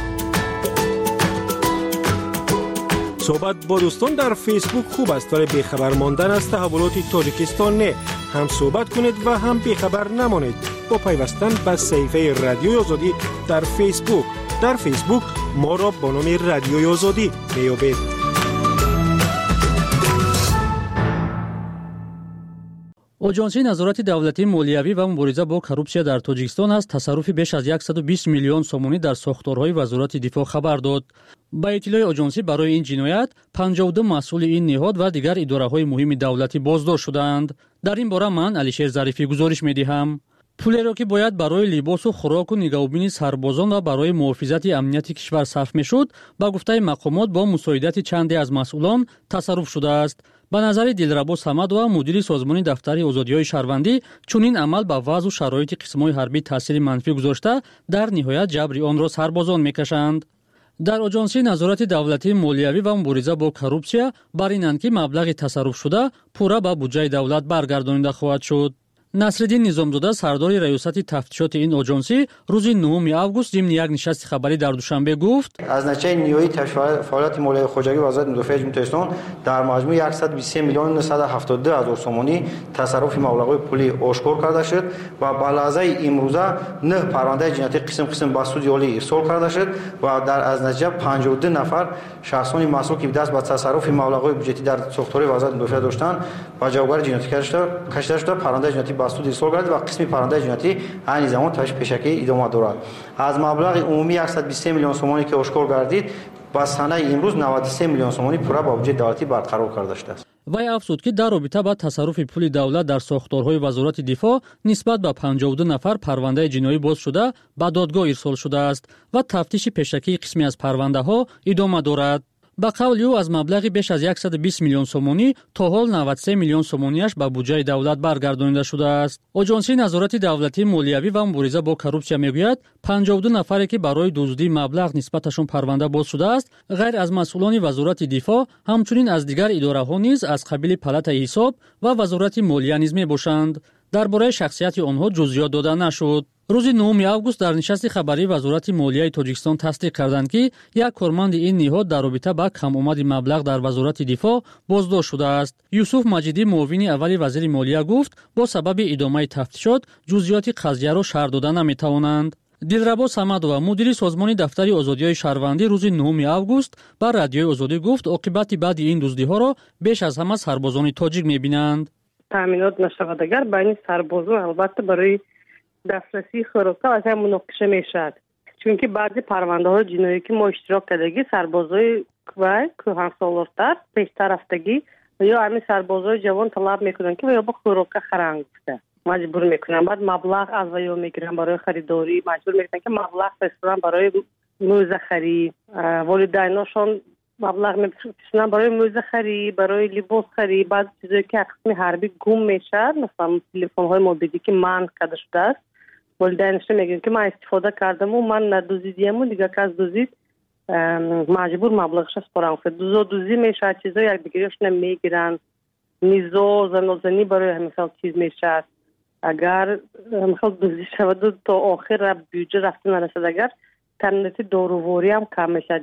صحبت با دوستان در فیسبوک خوب است ولی بیخبر ماندن از تحولات تاجیکستان نه. هم صحبت کنید و هم بیخبر نمانید با پیوستن به صفحه رادیوی آزادی در فیسبوک. در فیسبوک ما را با نام رادیوی آزادی میابید. اجانسی نظارت دولتی مالیوی و مبارزه با کروپسیا در تاجیکستان از تصرف بیش از 120 میلیون سومانی در ساختارهای وزارت دفاع خبر داد. با اطلاع اجانسی برای این جنایت 52 مسئول این نهاد و دیگر اداره‌های مهم دولتی بازداشت شدند. در این باره من علیشیر ظریفی گزارش می‌دهم. پولی را که باید برای لباس و خوراک و نگهبانی سربازان و برای محافظت امنیت کشور صرف می‌شد، با گفته مقامات با مساعدت چندی از مسئولان تصرف شده است. به نظر دلربا صمد و مدیر سازمان دفتر آزادی‌های شهروندی چنین عمل به وضع و شرایط قسم‌های حربی تاثیر منفی گذاشته در نهایت جبر آن را سربازان می‌کشند. در اجانسی نظارت دولتی مالیوی و مبارزه با کروپسیا بر اینند که مبلغ تصرف شده پورا به بودجه دولت برگردانیده خواهد شد. насриддин низомзода сардори раёсати тафтишоти ин оҷонсӣ рӯзи 9 август зимни як нишасти хабарӣ дар душанбе гуфт: аз натиҷаи ниҳоии фаъолияти молияи хоҷагӣ вазорати мудофиаи ҷумҳурии тоҷикистон дар маҷмӯи 123 миллион 972 ҳазор сомонӣ тасарруфи маблағҳои пулӣ ошкор карда шуд ва ба лаҳзаи имрӯза 9 парвандаи ҷиноятӣ қисм ба суди олӣ ирсол карда шуд ва аз натиҷа 52 нафар шахсони масъул ки даст ба тасарруфи маблағҳои бюҷетӣ дар сохторҳои вазорати мудофиа доштанд ба ҷавобгарӣ ҷиноятӣ кашида шуда парвандаи ҷиноятӣ ба суд ирсол гардид ва қисми парвандаи ҷиноятӣ айни замон пешакӣ идома дорад. аз маблағи умумии 123 миллион сомонӣ ки ошкор гардид ба санаи имрӯз 93 миллион сомонӣ пурра ба бюҷети давлатӣ барқарор карда шудааст. вай афзуд ки дар робита ба тасарруфи пули давлат дар сохторҳои вазорати дифоъ нисбат ба 52 нафар парвандаи ҷиноӣ боз шуда ба додгоҳ ирсол шудааст ва тафтиши пешакии қисме аз парвандаҳо идома дорад. ба қавли ӯ аз маблағи беш аз 120 миллион сомонӣ то ҳол 93 миллион сомонияш ба буҷаи давлат баргардонида шудааст. оҷонсии назорати давлатии молиявӣ ва мубориза бо коррупсия мегӯяд 52 нафаре ки барои дуздии маблағ нисбаташон парванда боз шудааст ғайр аз масъулони вазорати дифоъ ҳамчунин аз дигар идораҳо низ аз қабили палатаи ҳисоб ва вазорати молия низ мебошанд. дар бораи шахсияти онҳо ҷузъиёт дода нашуд. рӯзи 9 август дар нишасти хабарии вазорати молияи тоҷикистон тасдиқ карданд ки як корманди ин ниҳод дар робита ба камомади маблағ дар вазорати дифоъ боздошт шудааст. юсуф маҷидӣ муовини аввали вазири молия гуфт бо сабаби идомаи тафтишот ҷузъиёти қазияро шарҳ дода наметавонанд. дилрабо самадова мудири созмони дафтари озодиҳои шаҳрвандӣ рӯзи 9 август ба радиои озодӣ гуфт оқибати баъди ин дуздиҳоро беш аз ҳама сарбозони тоҷик мебинанд. таъминот нашавад агар байни сарбозон албатта барои дастрасии хӯрока аз ҳам муноқиша мешавад, чунки баъзи парвандаҳои ҷиноӣ ки мо иштирок кардагӣ сарбозои вай кӯҳансолортар пештарафтагӣ ё ҳамин сарбозои ҷавон талаб мекунанд ки ё ба хӯрока харанг гуфта маҷбур мекунанд, баъд маблағ аз ваё мегиранд барои харидорӣ, маҷбур мекунанд ки маблағ фирстонанд барои мӯзахарӣ, волидайношон маблағ мефирстонанд барои мӯзахарӣ, барои либосхарӣ, баъзи чизое ки аз қисми ҳарбӣ гум мешавад, масалан телефонҳои мобилӣ ки манъ карда шудааст, волидайношон мегӯянд ки ман истифода кардаму ман надӯзидиаму дигар кас дӯзид, маҷбур маблағаша спорам гуфта. дузодузӣ мешавад, чизои якдигарашона мегиранд, низо занозанӣ барои ҳамисал чиз мешавад. агар ҳамисал дӯзӣ шаваду то охир бюҷа рафта нарасад, агар таъминоти доруворӣ ҳам кам мешавад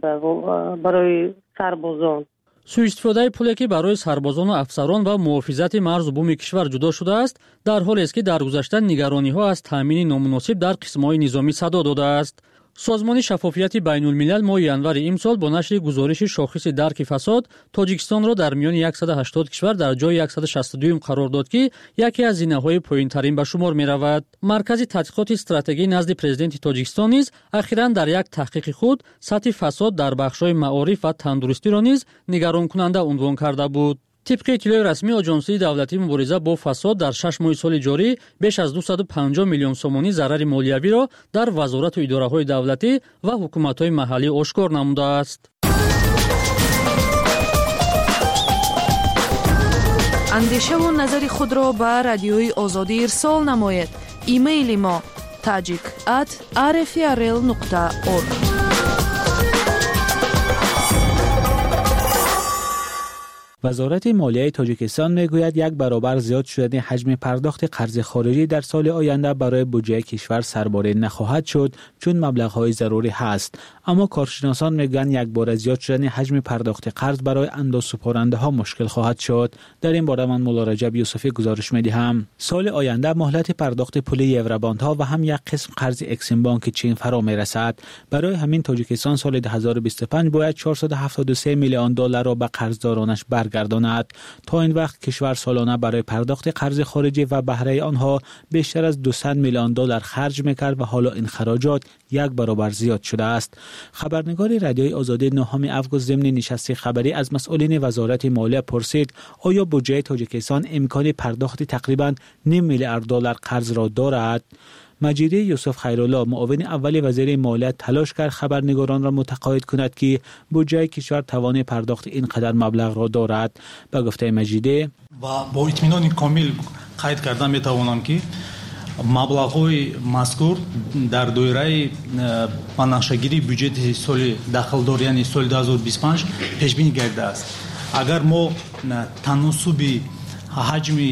барои сарбозон. сӯистифодаи пуле ки барои сарбозону афсарон ва муҳофизати марзу буми кишвар ҷудо шудааст дар ҳолест ки дар гузашта нигарониҳо аз таъмини номуносиб дар қисмҳои низомӣ садо додааст. созмони шаффофияти байнулмилал моҳи январи имсол бо нашри гузориши шохиси дарки фасод тоҷикистонро дар миёни 180 кишвар дар ҷои 162 қарор дод ки яке аз зинаҳои поинтарин ба шумор меравад. маркази тадқиқоти стратегӣ назди президенти тоҷикистон низ ахиран дар як таҳқиқи худ сатҳи фасод дар бахшҳои маориф ва тандурустиро низ нигаронкунанда унвон карда буд. طبق اطلاع رسمی آژانسی دولتی مبارزه با فساد در 6 ماه سال جاری بیش از 250 میلیون سومانی ضرر مالیوی را در وزارت و اداره‌های دولتی و حکومت‌های محلی آشکار نموده است. اندیشه و نظر خود را به رادیوی آزادی ارسال نمایید. ایمیل ما tajik@rfrl.org. وزارت مالیه تاجیکستان میگوید یک برابر زیاد شدن حجم پرداخت قرض خارجی در سال آینده برای بودجه کشور سرباره نخواهد شد چون مبلغ‌های ضروری هست، اما کارشناسان میگن یک بار زیاد شدن حجم پرداخت قرض برای اندازه‌سپارنده‌ها مشکل خواهد شد. در این باره من مولا رجب یوسفی گزارش می‌دهم. سال آینده مهلت پرداخت پول یوروباندها و هم یک قسم قرض اکسیم بانک چین فرا میرسد. برای همین تاجیکستان سال 2025 باید 473 میلیون دلار را به قرضدارانش برگرداند. تا این وقت کشور سالانه برای پرداخت قرض خارجی و بهره آنها بیشتر از 200 میلیون دلار خرج میکرد و حالا این خراجات یک برابر زیاد شده است. خبرنگار رادیوی آزادی 9 آگوست ضمن نشست خبری از مسئولین وزارت مالیه پرسید آیا بودجه تاجیکستان امکان پرداخت تقریباً نیم میلیارد دلار قرض را دارد؟ مجیدی یوسف خیرالله معاون اول وزیر مالیه تلاش کرد خبرنگاران را متقاعد کند که بودجه کشور توان پرداخت اینقدر مبلغ را دارد. به گفته مجیدی و با اطمینان کامل قید کرده میتوانم که مبلغ‌های مذکور در دایره پناهشگیری بودجه سال داخلدار یعنی سال 2025 پیش بینی گردیده است. اگر ما تناسب حجم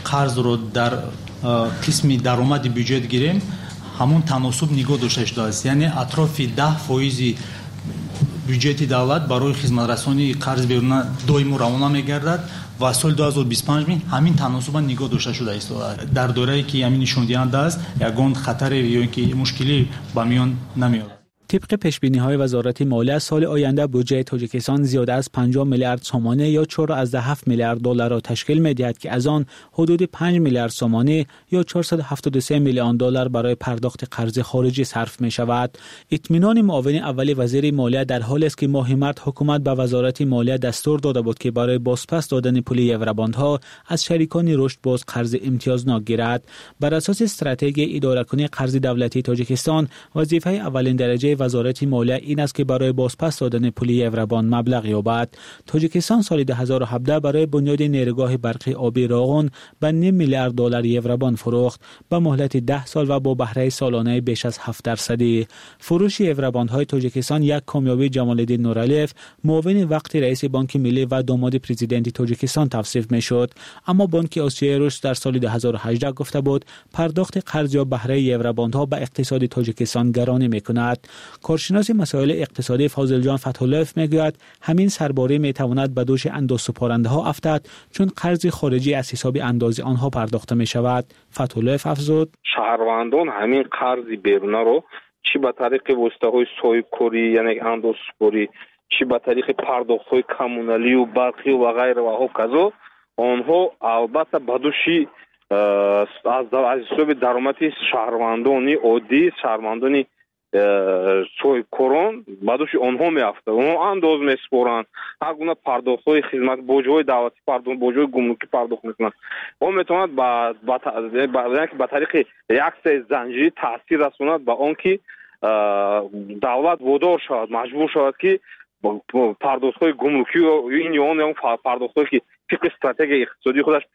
қарз ро дар қисми даромади бюджет гирем, ҳамун таносуб нигоҳ дошта шудааст. Яъне атрофи 10% бюджети давлат барои хизматрасонии қарз беруна доимо равона мегардад ва соли 2025 ҳамин таносуба нигоҳ дошта шуда истодаад. Дар доирае ки ҳамин нишондиҳанда аст, ягон хатаре ё ки мушкилӣ ба миён намеорад. طبق پیش‌بینی‌های وزارت مالیه سال آینده بودجه تاجیکستان زیاده از 50 میلیارد سومانی یا 4.7 میلیارد دلار را تشکیل می‌دهد که از آن حدود 5 میلیارد سومانی یا 473 میلیون دلار برای پرداخت قرض خارجی صرف می‌شود. اطمینان معاون اول وزیر مالیه در حالی است که ماه مارس حکومت به وزارت مالیه دستور داده بود که برای بازپس دادن پول یوروباندها از شریکان رشد باز قرض امتیازناک گیرد. بر اساس استراتژی اداره‌کنی قرض دولتی تاجیکستان وظیفه اولین درجه وزارت مالیه این است که برای بازپس دادن پول یوروباند مبلغ یابد. تاجیکستان سال 2017 برای بنیاد نیروگاه برقی آبی راغون به 9 میلیارد دلار یوروباند فروخت به مهلت 10 سال و با بهره سالانه بیش از 7%. فروش یوروباندهای تاجیکستان یک کامیابی جمال‌الدین نورعلیف معاون وقت رئیس بانک ملی و داماد پرزیدنت تاجیکستان توصیف می‌شد، اما بانک آسیای رشد در سال 2018 گفته بود پرداخت قرض یا بهره یوروباندها به اقتصاد تاجیکستان گرانی می‌کند. کارشناس مسائل اقتصادی فاضل جان فتح‌الله‌ف میگوید همین سرباری میتواند به دوش اندازه‌سپارنده‌ها افتد چون قرض خارجی از حساب اندازه آنها پرداخته می‌شود. فتح‌الله‌ف افزود شهروندان همین قرض بیرونه رو چی به طریق واسطه‌های سایه‌کاری یعنی اندازه‌سپاری چی به طریق پرداخت‌های کمونالی و برقی و غیره و هوکذا آنها البته به دوش از حساب درآمد شهروندانی عادی شهروندانی سوی کرون بعدش آنها میافته اونها انداز میسپارند هر گونه پرداخت‌های خدمت بوجه‌های دولتی پرداخت بوجه‌های گمرکی پرداخت میکنند اون میتواند با طریق یک سری زنجیری تاثیر رساند به آن که دولت وادار شود مجبور شود که پرداخت‌های گمرکی و این یا اون پرداخت‌هایی که طبق استراتژی اقتصادی خودش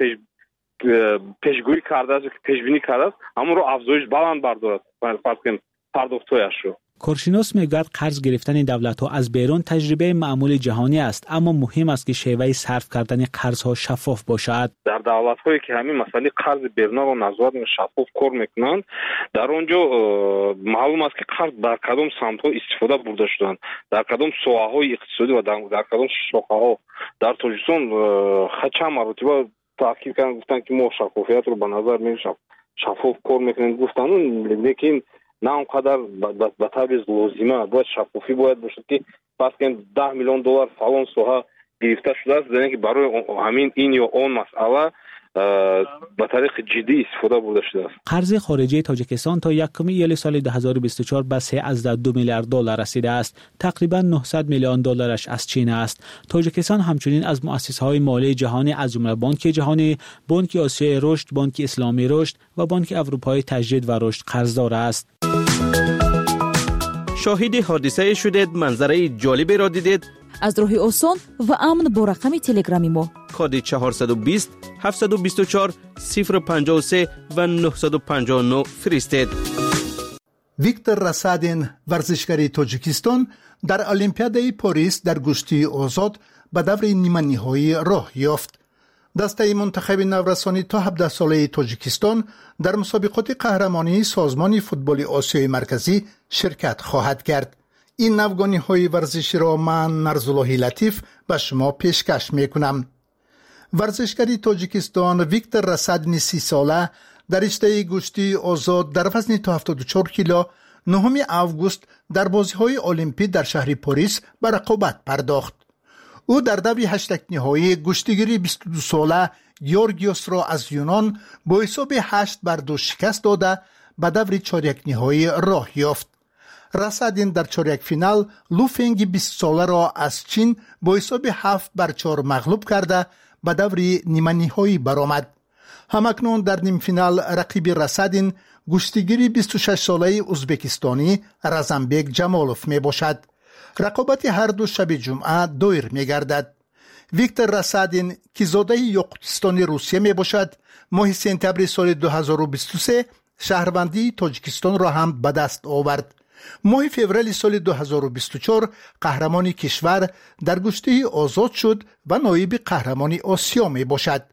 پیشگویی کرده است که پیشبینی کرده است همون رو افزایش بلند بردارد فرض کنید پرداخت‌هایش رو. کارشناس میگوید قرض گرفتن دولت‌ها از بیرون تجربه معمول جهانی است، اما مهم است که شیوه صرف کردن قرض‌ها شفاف باشد. در دولت‌هایی که همین مسئله قرض بیرون رو نظارت و شفاف کار میکنند در اونجا معلوم است که قرض در کدام سمت‌ها استفاده برده شدند، در کدام ساحه‌های اقتصادی و در کدام شاخه‌ها. در تاجیکستان چند مرتبه تاکید کردن گفتن که ما شفافیت رو به نظر می‌گیریم شفاف کار میکنیم گفتن لیکن نه اونقدر به طبع لازمه باید شفافی باید باشد که پس که 10 میلیون دلار فلان ساحه گرفته شده است زنی که برای همین این یا اون مسئله به طریق جدی استفاده برده شده است. قرض خارجی تاجیکستان تا یکم ایار سال 2024 به 3.2 میلیارد دلار رسیده است. تقریبا 900 میلیون دلارش از چین است. تاجیکستان همچنین از مؤسسه‌های مالی جهانی از جمله بانک جهانی، بانک آسیای رشد، بانک اسلامی رشد و بانک اروپایی تجدید و رشد قرضدار است. شاهد حادثه شدید، منظره جالبی را دیدید؟ از راه آسان و امن با رقم تلگرامی ما کد 420 724 053 و 959 فرستید. ویکتور رسادین ورزشکار تاجیکستان در المپیادای پاریس در گشتی آزاد به دور نیمه نهایی راه یافت. دسته منتخب نورسانی تا 17 ساله تاجیکستان در مسابقات قهرمانی سازمان فوتبال آسیای مرکزی شرکت خواهد کرد. این نوگانی‌های ورزشی را من نرزاللهی لطیف به شما پیشکش می‌کنم. ورزشکار تاجیکستان ویکتور رسادین 30 ساله در رشته گشتی آزاد در وزن تا 74 کیلو 9 آگوست در بازی‌های المپیک در شهر پاریس به رقابت پرداخت. او در دور هشتگ نهایی گشتیگیری 22 ساله گیورگیوس را از یونان با حساب 8-2 شکست داده به دور چهارک نهایی راه یافت. رسادین در چهارک فینال لوفنگ 20 ساله را از چین با حساب 7-4 مغلوب کرده به دور نیمه نهایی برآمد. همکنون در نیم فینال رقیب رسادین گشتیگیری 26 ساله ازبکستانی رزمبک جمالوف می باشد. رقابت هر دو شب جمعه دایر می گردد. ویکتور رسادین که زاده یاقوتستان روسیه می باشد ماه سپتامبر سال 2023 شهروندی تاجیکستان را هم به دست آورد. ماه فوریه سال 2024 قهرمان کشور در گشتی آزاد شد و نایب قهرمان آسیا می باشد.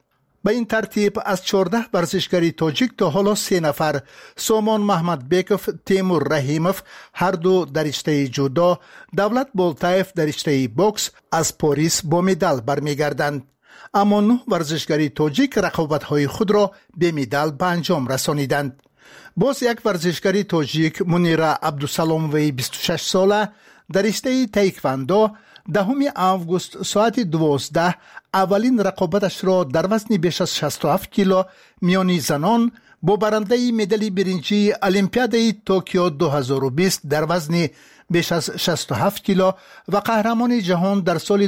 به این ترتیب از 14 ورزشکاری تاجیک تا حالا 3 نفر سامان محمد بیکوف، تیمور رحیموف هر دو در رشته جودو، دولت بولتایف در رشته بوکس از پاریس با مدال برمیگردند. اما 9 ورزشکاری تاجیک رقابت‌های خود را به مدال به انجام رسانیدند. باز یک ورزشکاری تاجیک منیرا عبدالسلاموی 26 ساله در رشته تایکواندو 10 آگوست ساعت 12 اولین رقابتش را در وزن بیش از 67 کیلو میانی زنان با برنده مدال برنجی المپیاد توکیو 2020 در وزن بیش از 67 کیلو و قهرمان جهان در سال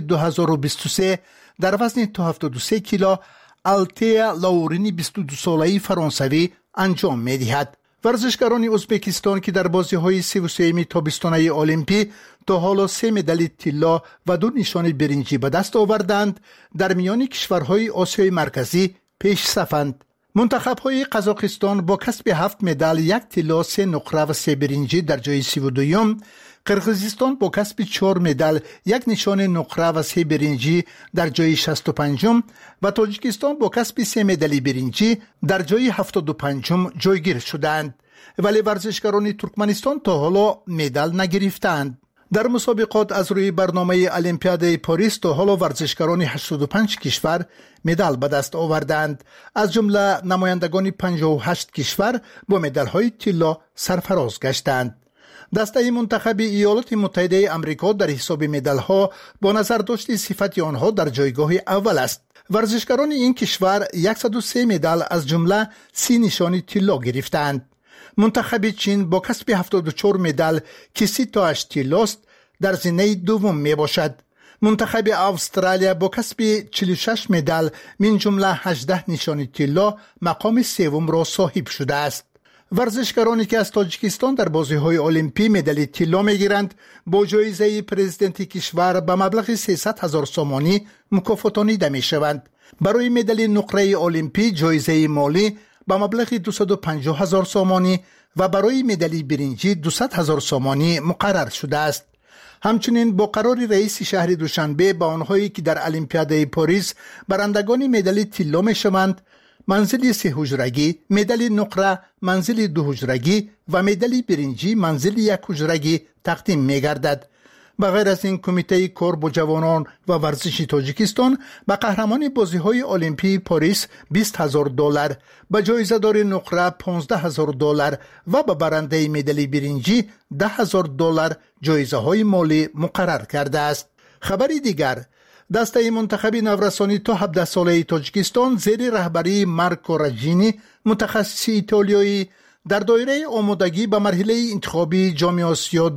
2023 در وزن 73 کیلو آلتیا لاورینی 22 ساله‌ای فرانسوی انجام می‌دهد. ورزشکاران ازبکستان که در بازی‌های 33 تابستانه المپی تا حالا 3 مدال طلا و 2 نشان برنجی به دست آوردند، در میان کشورهای آسیای مرکزی پیش صفند. منتخب‌های قزاقستان با کسب 7 مدال، 1 طلا، 3 نقره و 3 برنجی در جای 32ام، قرقیزستان با کسب 4 مدال، 1 نشان نقره و 3 برنجی در جای 65م و تاجیکستان با کسب 3 مدال برنجی در جای 75م جایگیر شدند. ولی ورزشکاران ترکمنستان تا حالا مدال نگرفتند. در مسابقات از روی برنامه المپیاد پاریس تا حالا ورزشکاران 85 کشور مدال به دست آوردند، از جمله نمایندگان 58 کشور با مدال‌های طلا سرفراز گشتند. دسته منتخب ایالات متحده آمریکا در حساب مدال‌ها با نظر داشت صفت آنها در جایگاه اول است. ورزشکاران این کشور 103 مدال از جمله 30 نشان طلا گرفتند. منتخب چین با کسب 74 مدال که 30 تاش طلاست در زینه دوم می باشد. منتخب استرالیا با کسب 46 مدال من جمله 18 نشان طلا مقام سوم را صاحب شده است. ورزشکارانی که از تاجیکستان در بازی‌های المپی مدال طلا می‌گیرند با جایزه پرزیدنت کشور به مبلغ 300,000 سومانی مکافاتانیده می‌شوند. برای مدال نقره المپی جایزه مالی به مبلغ 250,000 سومانی و برای مدال برنجی 200,000 سومانی مقرر شده است. همچنین با قرار رئیس شهر دوشنبه با آنهایی که در المپیاد پاریس برندگان مدال طلا می‌شوند، منزل 3 حجرگی، مدال نقره منزل 2 حجرگی و مدال برنجی منزل 1 حجرگی تقدیم می‌گردد. بغیر از این کمیته کار با جوانان و ورزش تاجیکستان به قهرمان بازی‌های المپی پاریس $20,000، به جایزه‌دار نقره $15,000 و به برنده مدال برنجی $10,000 جایزه‌های مالی مقرر کرده است. خبری دیگر، دسته منتخب نورسانی تا 17 ساله تاجیکستان زیر رهبری مارکو راجینی متخصص ایتالیایی در دایره آمادگی به مرحله انتخابی جام آسیا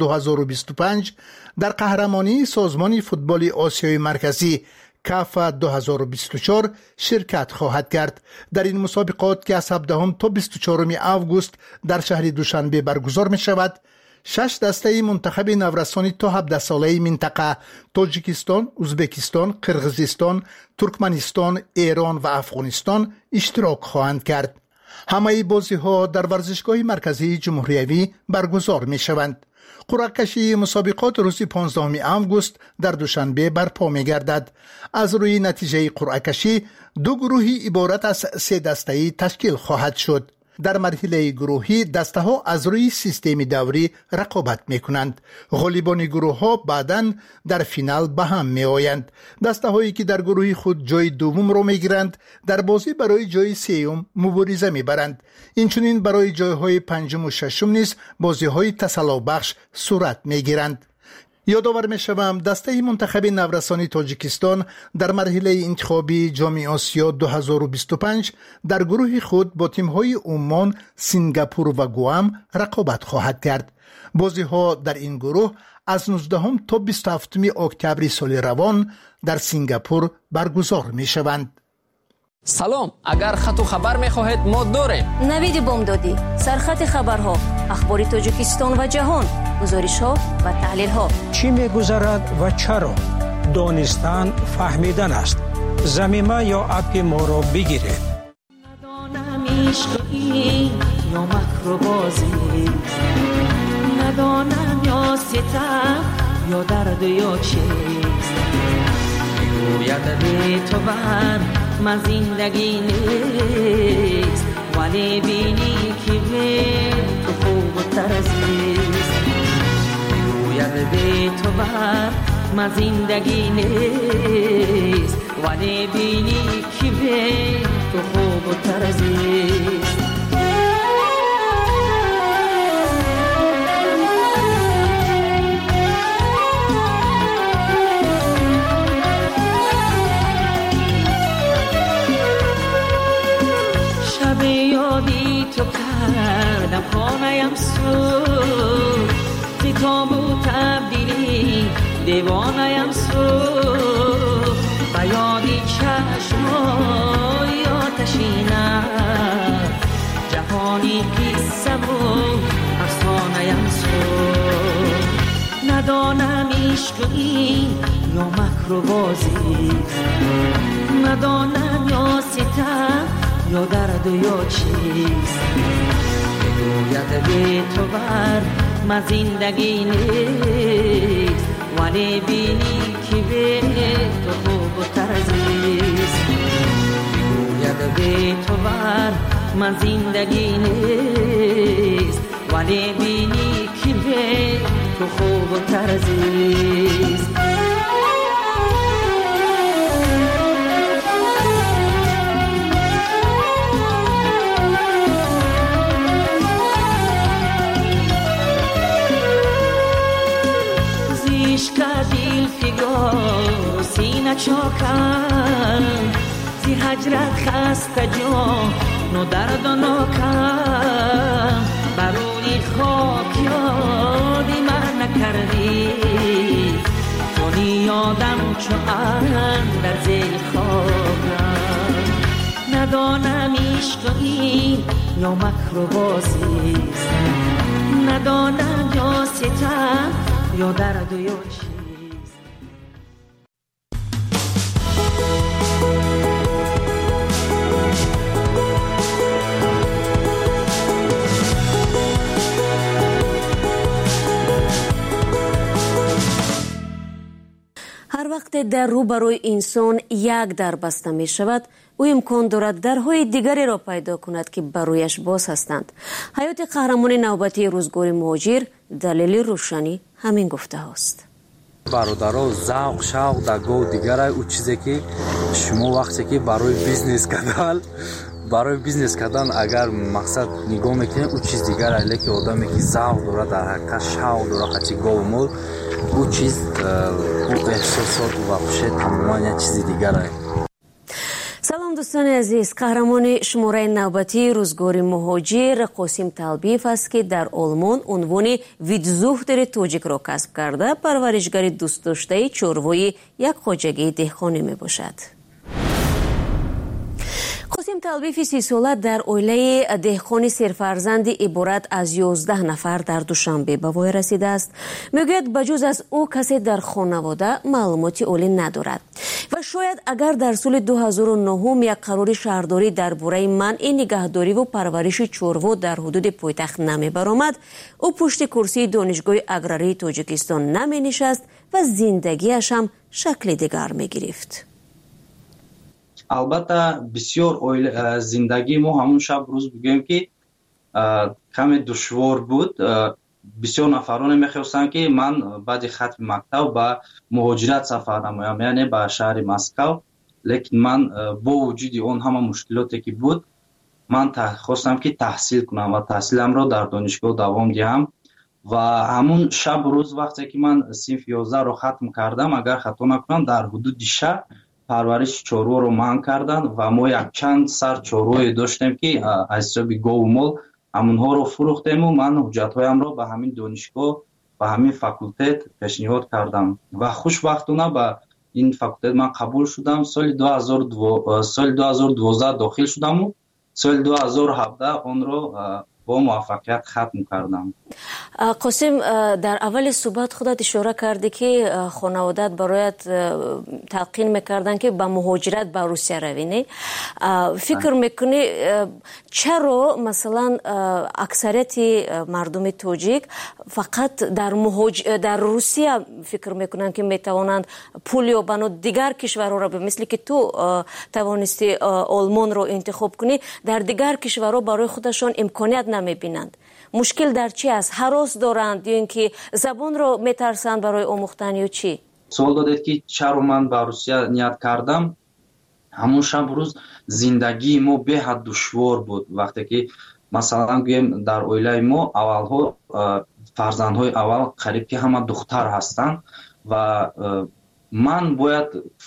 2025 در قهرمانی سازمان فوتبال آسیای مرکزی کاف 2024 شرکت خواهد کرد. در این مسابقات که از 17 تا 24 آگوست در شهر دوشنبه برگزار می شود، 6 دسته منتخب نورسانی تا 17 ساله منطقه تاجیکستان، ازبکستان، قرقیزستان، ترکمنستان، ایران و افغانستان اشتراک خواهند کرد. همه بازی‌ها در ورزشگاه مرکزی جمهوریوی برگزار می‌شوند. قرعه کشی مسابقات روز 15 آگوست در دوشنبه برپا می‌گردد. از روی نتیجه قرعه کشی 2 گروهی عبارت از 3 دسته‌ای تشکیل خواهد شد. در مرحله گروهی دسته‌ها از روی سیستم دوری رقابت می‌کنند. غالبان گروه‌ها بعداً در فینال به هم می‌آیند. دسته‌هایی که در گروه خود جای دوم را می‌گیرند در بازی برای جای سوم مبارزه می‌برند. اینچنین برای جای‌های پنجم و ششم نیز بازی‌های تسلابخش صورت می‌گیرند. یادآور می‌شوم دسته منتخب نورسانی تاجیکستان در مرحله انتخابی جام آسیا 2025 در گروه خود با تیم‌های عمان، سنگاپور و گوام رقابت خواهد کرد. بازی‌ها در این گروه از 19 تا 27 اکتبر سال روان در سنگاپور برگزار می‌شوند. سلام، اگر خط و خبر می‌خواهید ما داریم. نوید بامدادی، سرخط خبرها، اخبار تاجیکستان و جهان، گزارش‌ها و تحلیل‌ها. چی می‌گذرد و چرا؟ دانستن فهمیدن است. زمینه یا اپ ما را بگیرید. ندانم عشقی یا مکر و بازی، ندانم یا ستم یا درد یا چیست، میگوید بی تو من من زندگی نیست ولی بینی که تو خوب و ترزیست بگوید به تو بر من زندگی نیست ولی بینی که تو خوب و ترزیست شب یادی تو کردم خانه‌ام سود زی تابو تبدیلی دیوانه‌ام سود و یادی چشمای آتشینم جهانی قصه و افسانه‌ام سود ندانم عشقی یا مکر و بازی ندانم یا ستم یا درد و یا چیست بگوید به تو بر من زندگی نیست ولی بینی که به تو خوب و ترزیست بگوید به تو بر من زندگی نیست ولی بینی که به تو خوب و ترزیست دل فگار سینه چاکم زی هجرت خسته جان نو درد و ناکم بروی خاک یادی من نکردی تو یادم چو در زیر خاکم ندانم عشقی یا مکر و بازیست ندانم یا ستم یا درد و یا چیست هر وقت در روبروی انسان یک در بسته می شود او امکان دارد درهای دیگری را پیدا کند که برویش باز هستند. حیات قهرمان نوبتی روزگار مهاجر دلیل روشنی همین گفته هاست. برادرها ذوق شوق در گاه دیگر او چیزی که شما وقتی که برای بیزنس کردن اگر مقصد نگاه میکنید او چیز دیگر است که آدمی که ذوق داره در حقیقت شوق داره خاطی گاه مول او چیز او احساسات و خوشی تماما یک چیز دیگر است. سلام دوستان عزیز، قهرمان شماره نوبتی روزگار مهاجر قاسم طلبیف است که در آلمان عنوان ویدزوختر توجیک را کسب کرده پرورشگر دوست داشته چوروی یک خواجگی دهخانه می باشد. قاسم طلبیف 30 ساله در عائله دهخانی سرفرزند عبارت از 11 نفر در دوشنبه به وای رسیده است. میگوید بجز از او کسی در خانواده معلوماتی عالی ندارد و شاید اگر در سال 2009 یک قرار شهرداری درباره منع نگهداری و پرورش چوروا در حدود پایتخت نمی برآمد، او پشت کرسی دانشگاه اگراری تاجیکستان نمی نشست و زندگیش هم شکل دیگر می گرفت. البته بسیار زندگی ما همون شب روز بگیم که کمی دشوار بود. بسیار نفران میخواستند که من بعد ختم مکتب به مهاجرت سفر نمایم، یعنی به شهر مسکو. لیکن من با وجود اون همه مشکلاتی که بود من خواستم که تحصیل کنم و تحصیلم را در دانشگاه دوام دهم و همون شب روز وقتی که من صنف 11 رو ختم کردم اگر خطا نکنم در حدود شهر پرورش چوروا رو منع کردن و ما یک چند سر چوروی داشتیم که از حساب گاو مال همونها رو فروختیم و من حجتهایم رو به همین دانشگاه و همین فاکولته پیشنهاد کردم و خوشبختانه به این فاکولته من قبول شدم. سال 2012 داخل شدم و سال 2017 اون رو با موفقیت ختم کردم. قاسم در اول صحبت خودت اشاره کردی که خانوادت برایت تلقین میکردن که با مهاجرت به روسیه روی. فکر میکنی چرا مثلا اکثریت مردم تاجیک فقط در روسیه فکر میکنن که میتوانند پول یابند دیگر کشورها را مثل که تو توانستی آلمان رو انتخاب کنی در دیگر کشورها برای خودشان امکانیت نمیبینند؟ مشکل در چی است؟ هراس دارند یا اینکه زبان رو میترسند برای آموختن یا چی؟ سوال دادید که چرا من به روسیه نیت کردم. همون شب روز زندگی ما به حد دشوار بود. وقتی که مثلا گویم در اویله ما اولها فرزندهای اول قریب که همه دختر هستند و من باید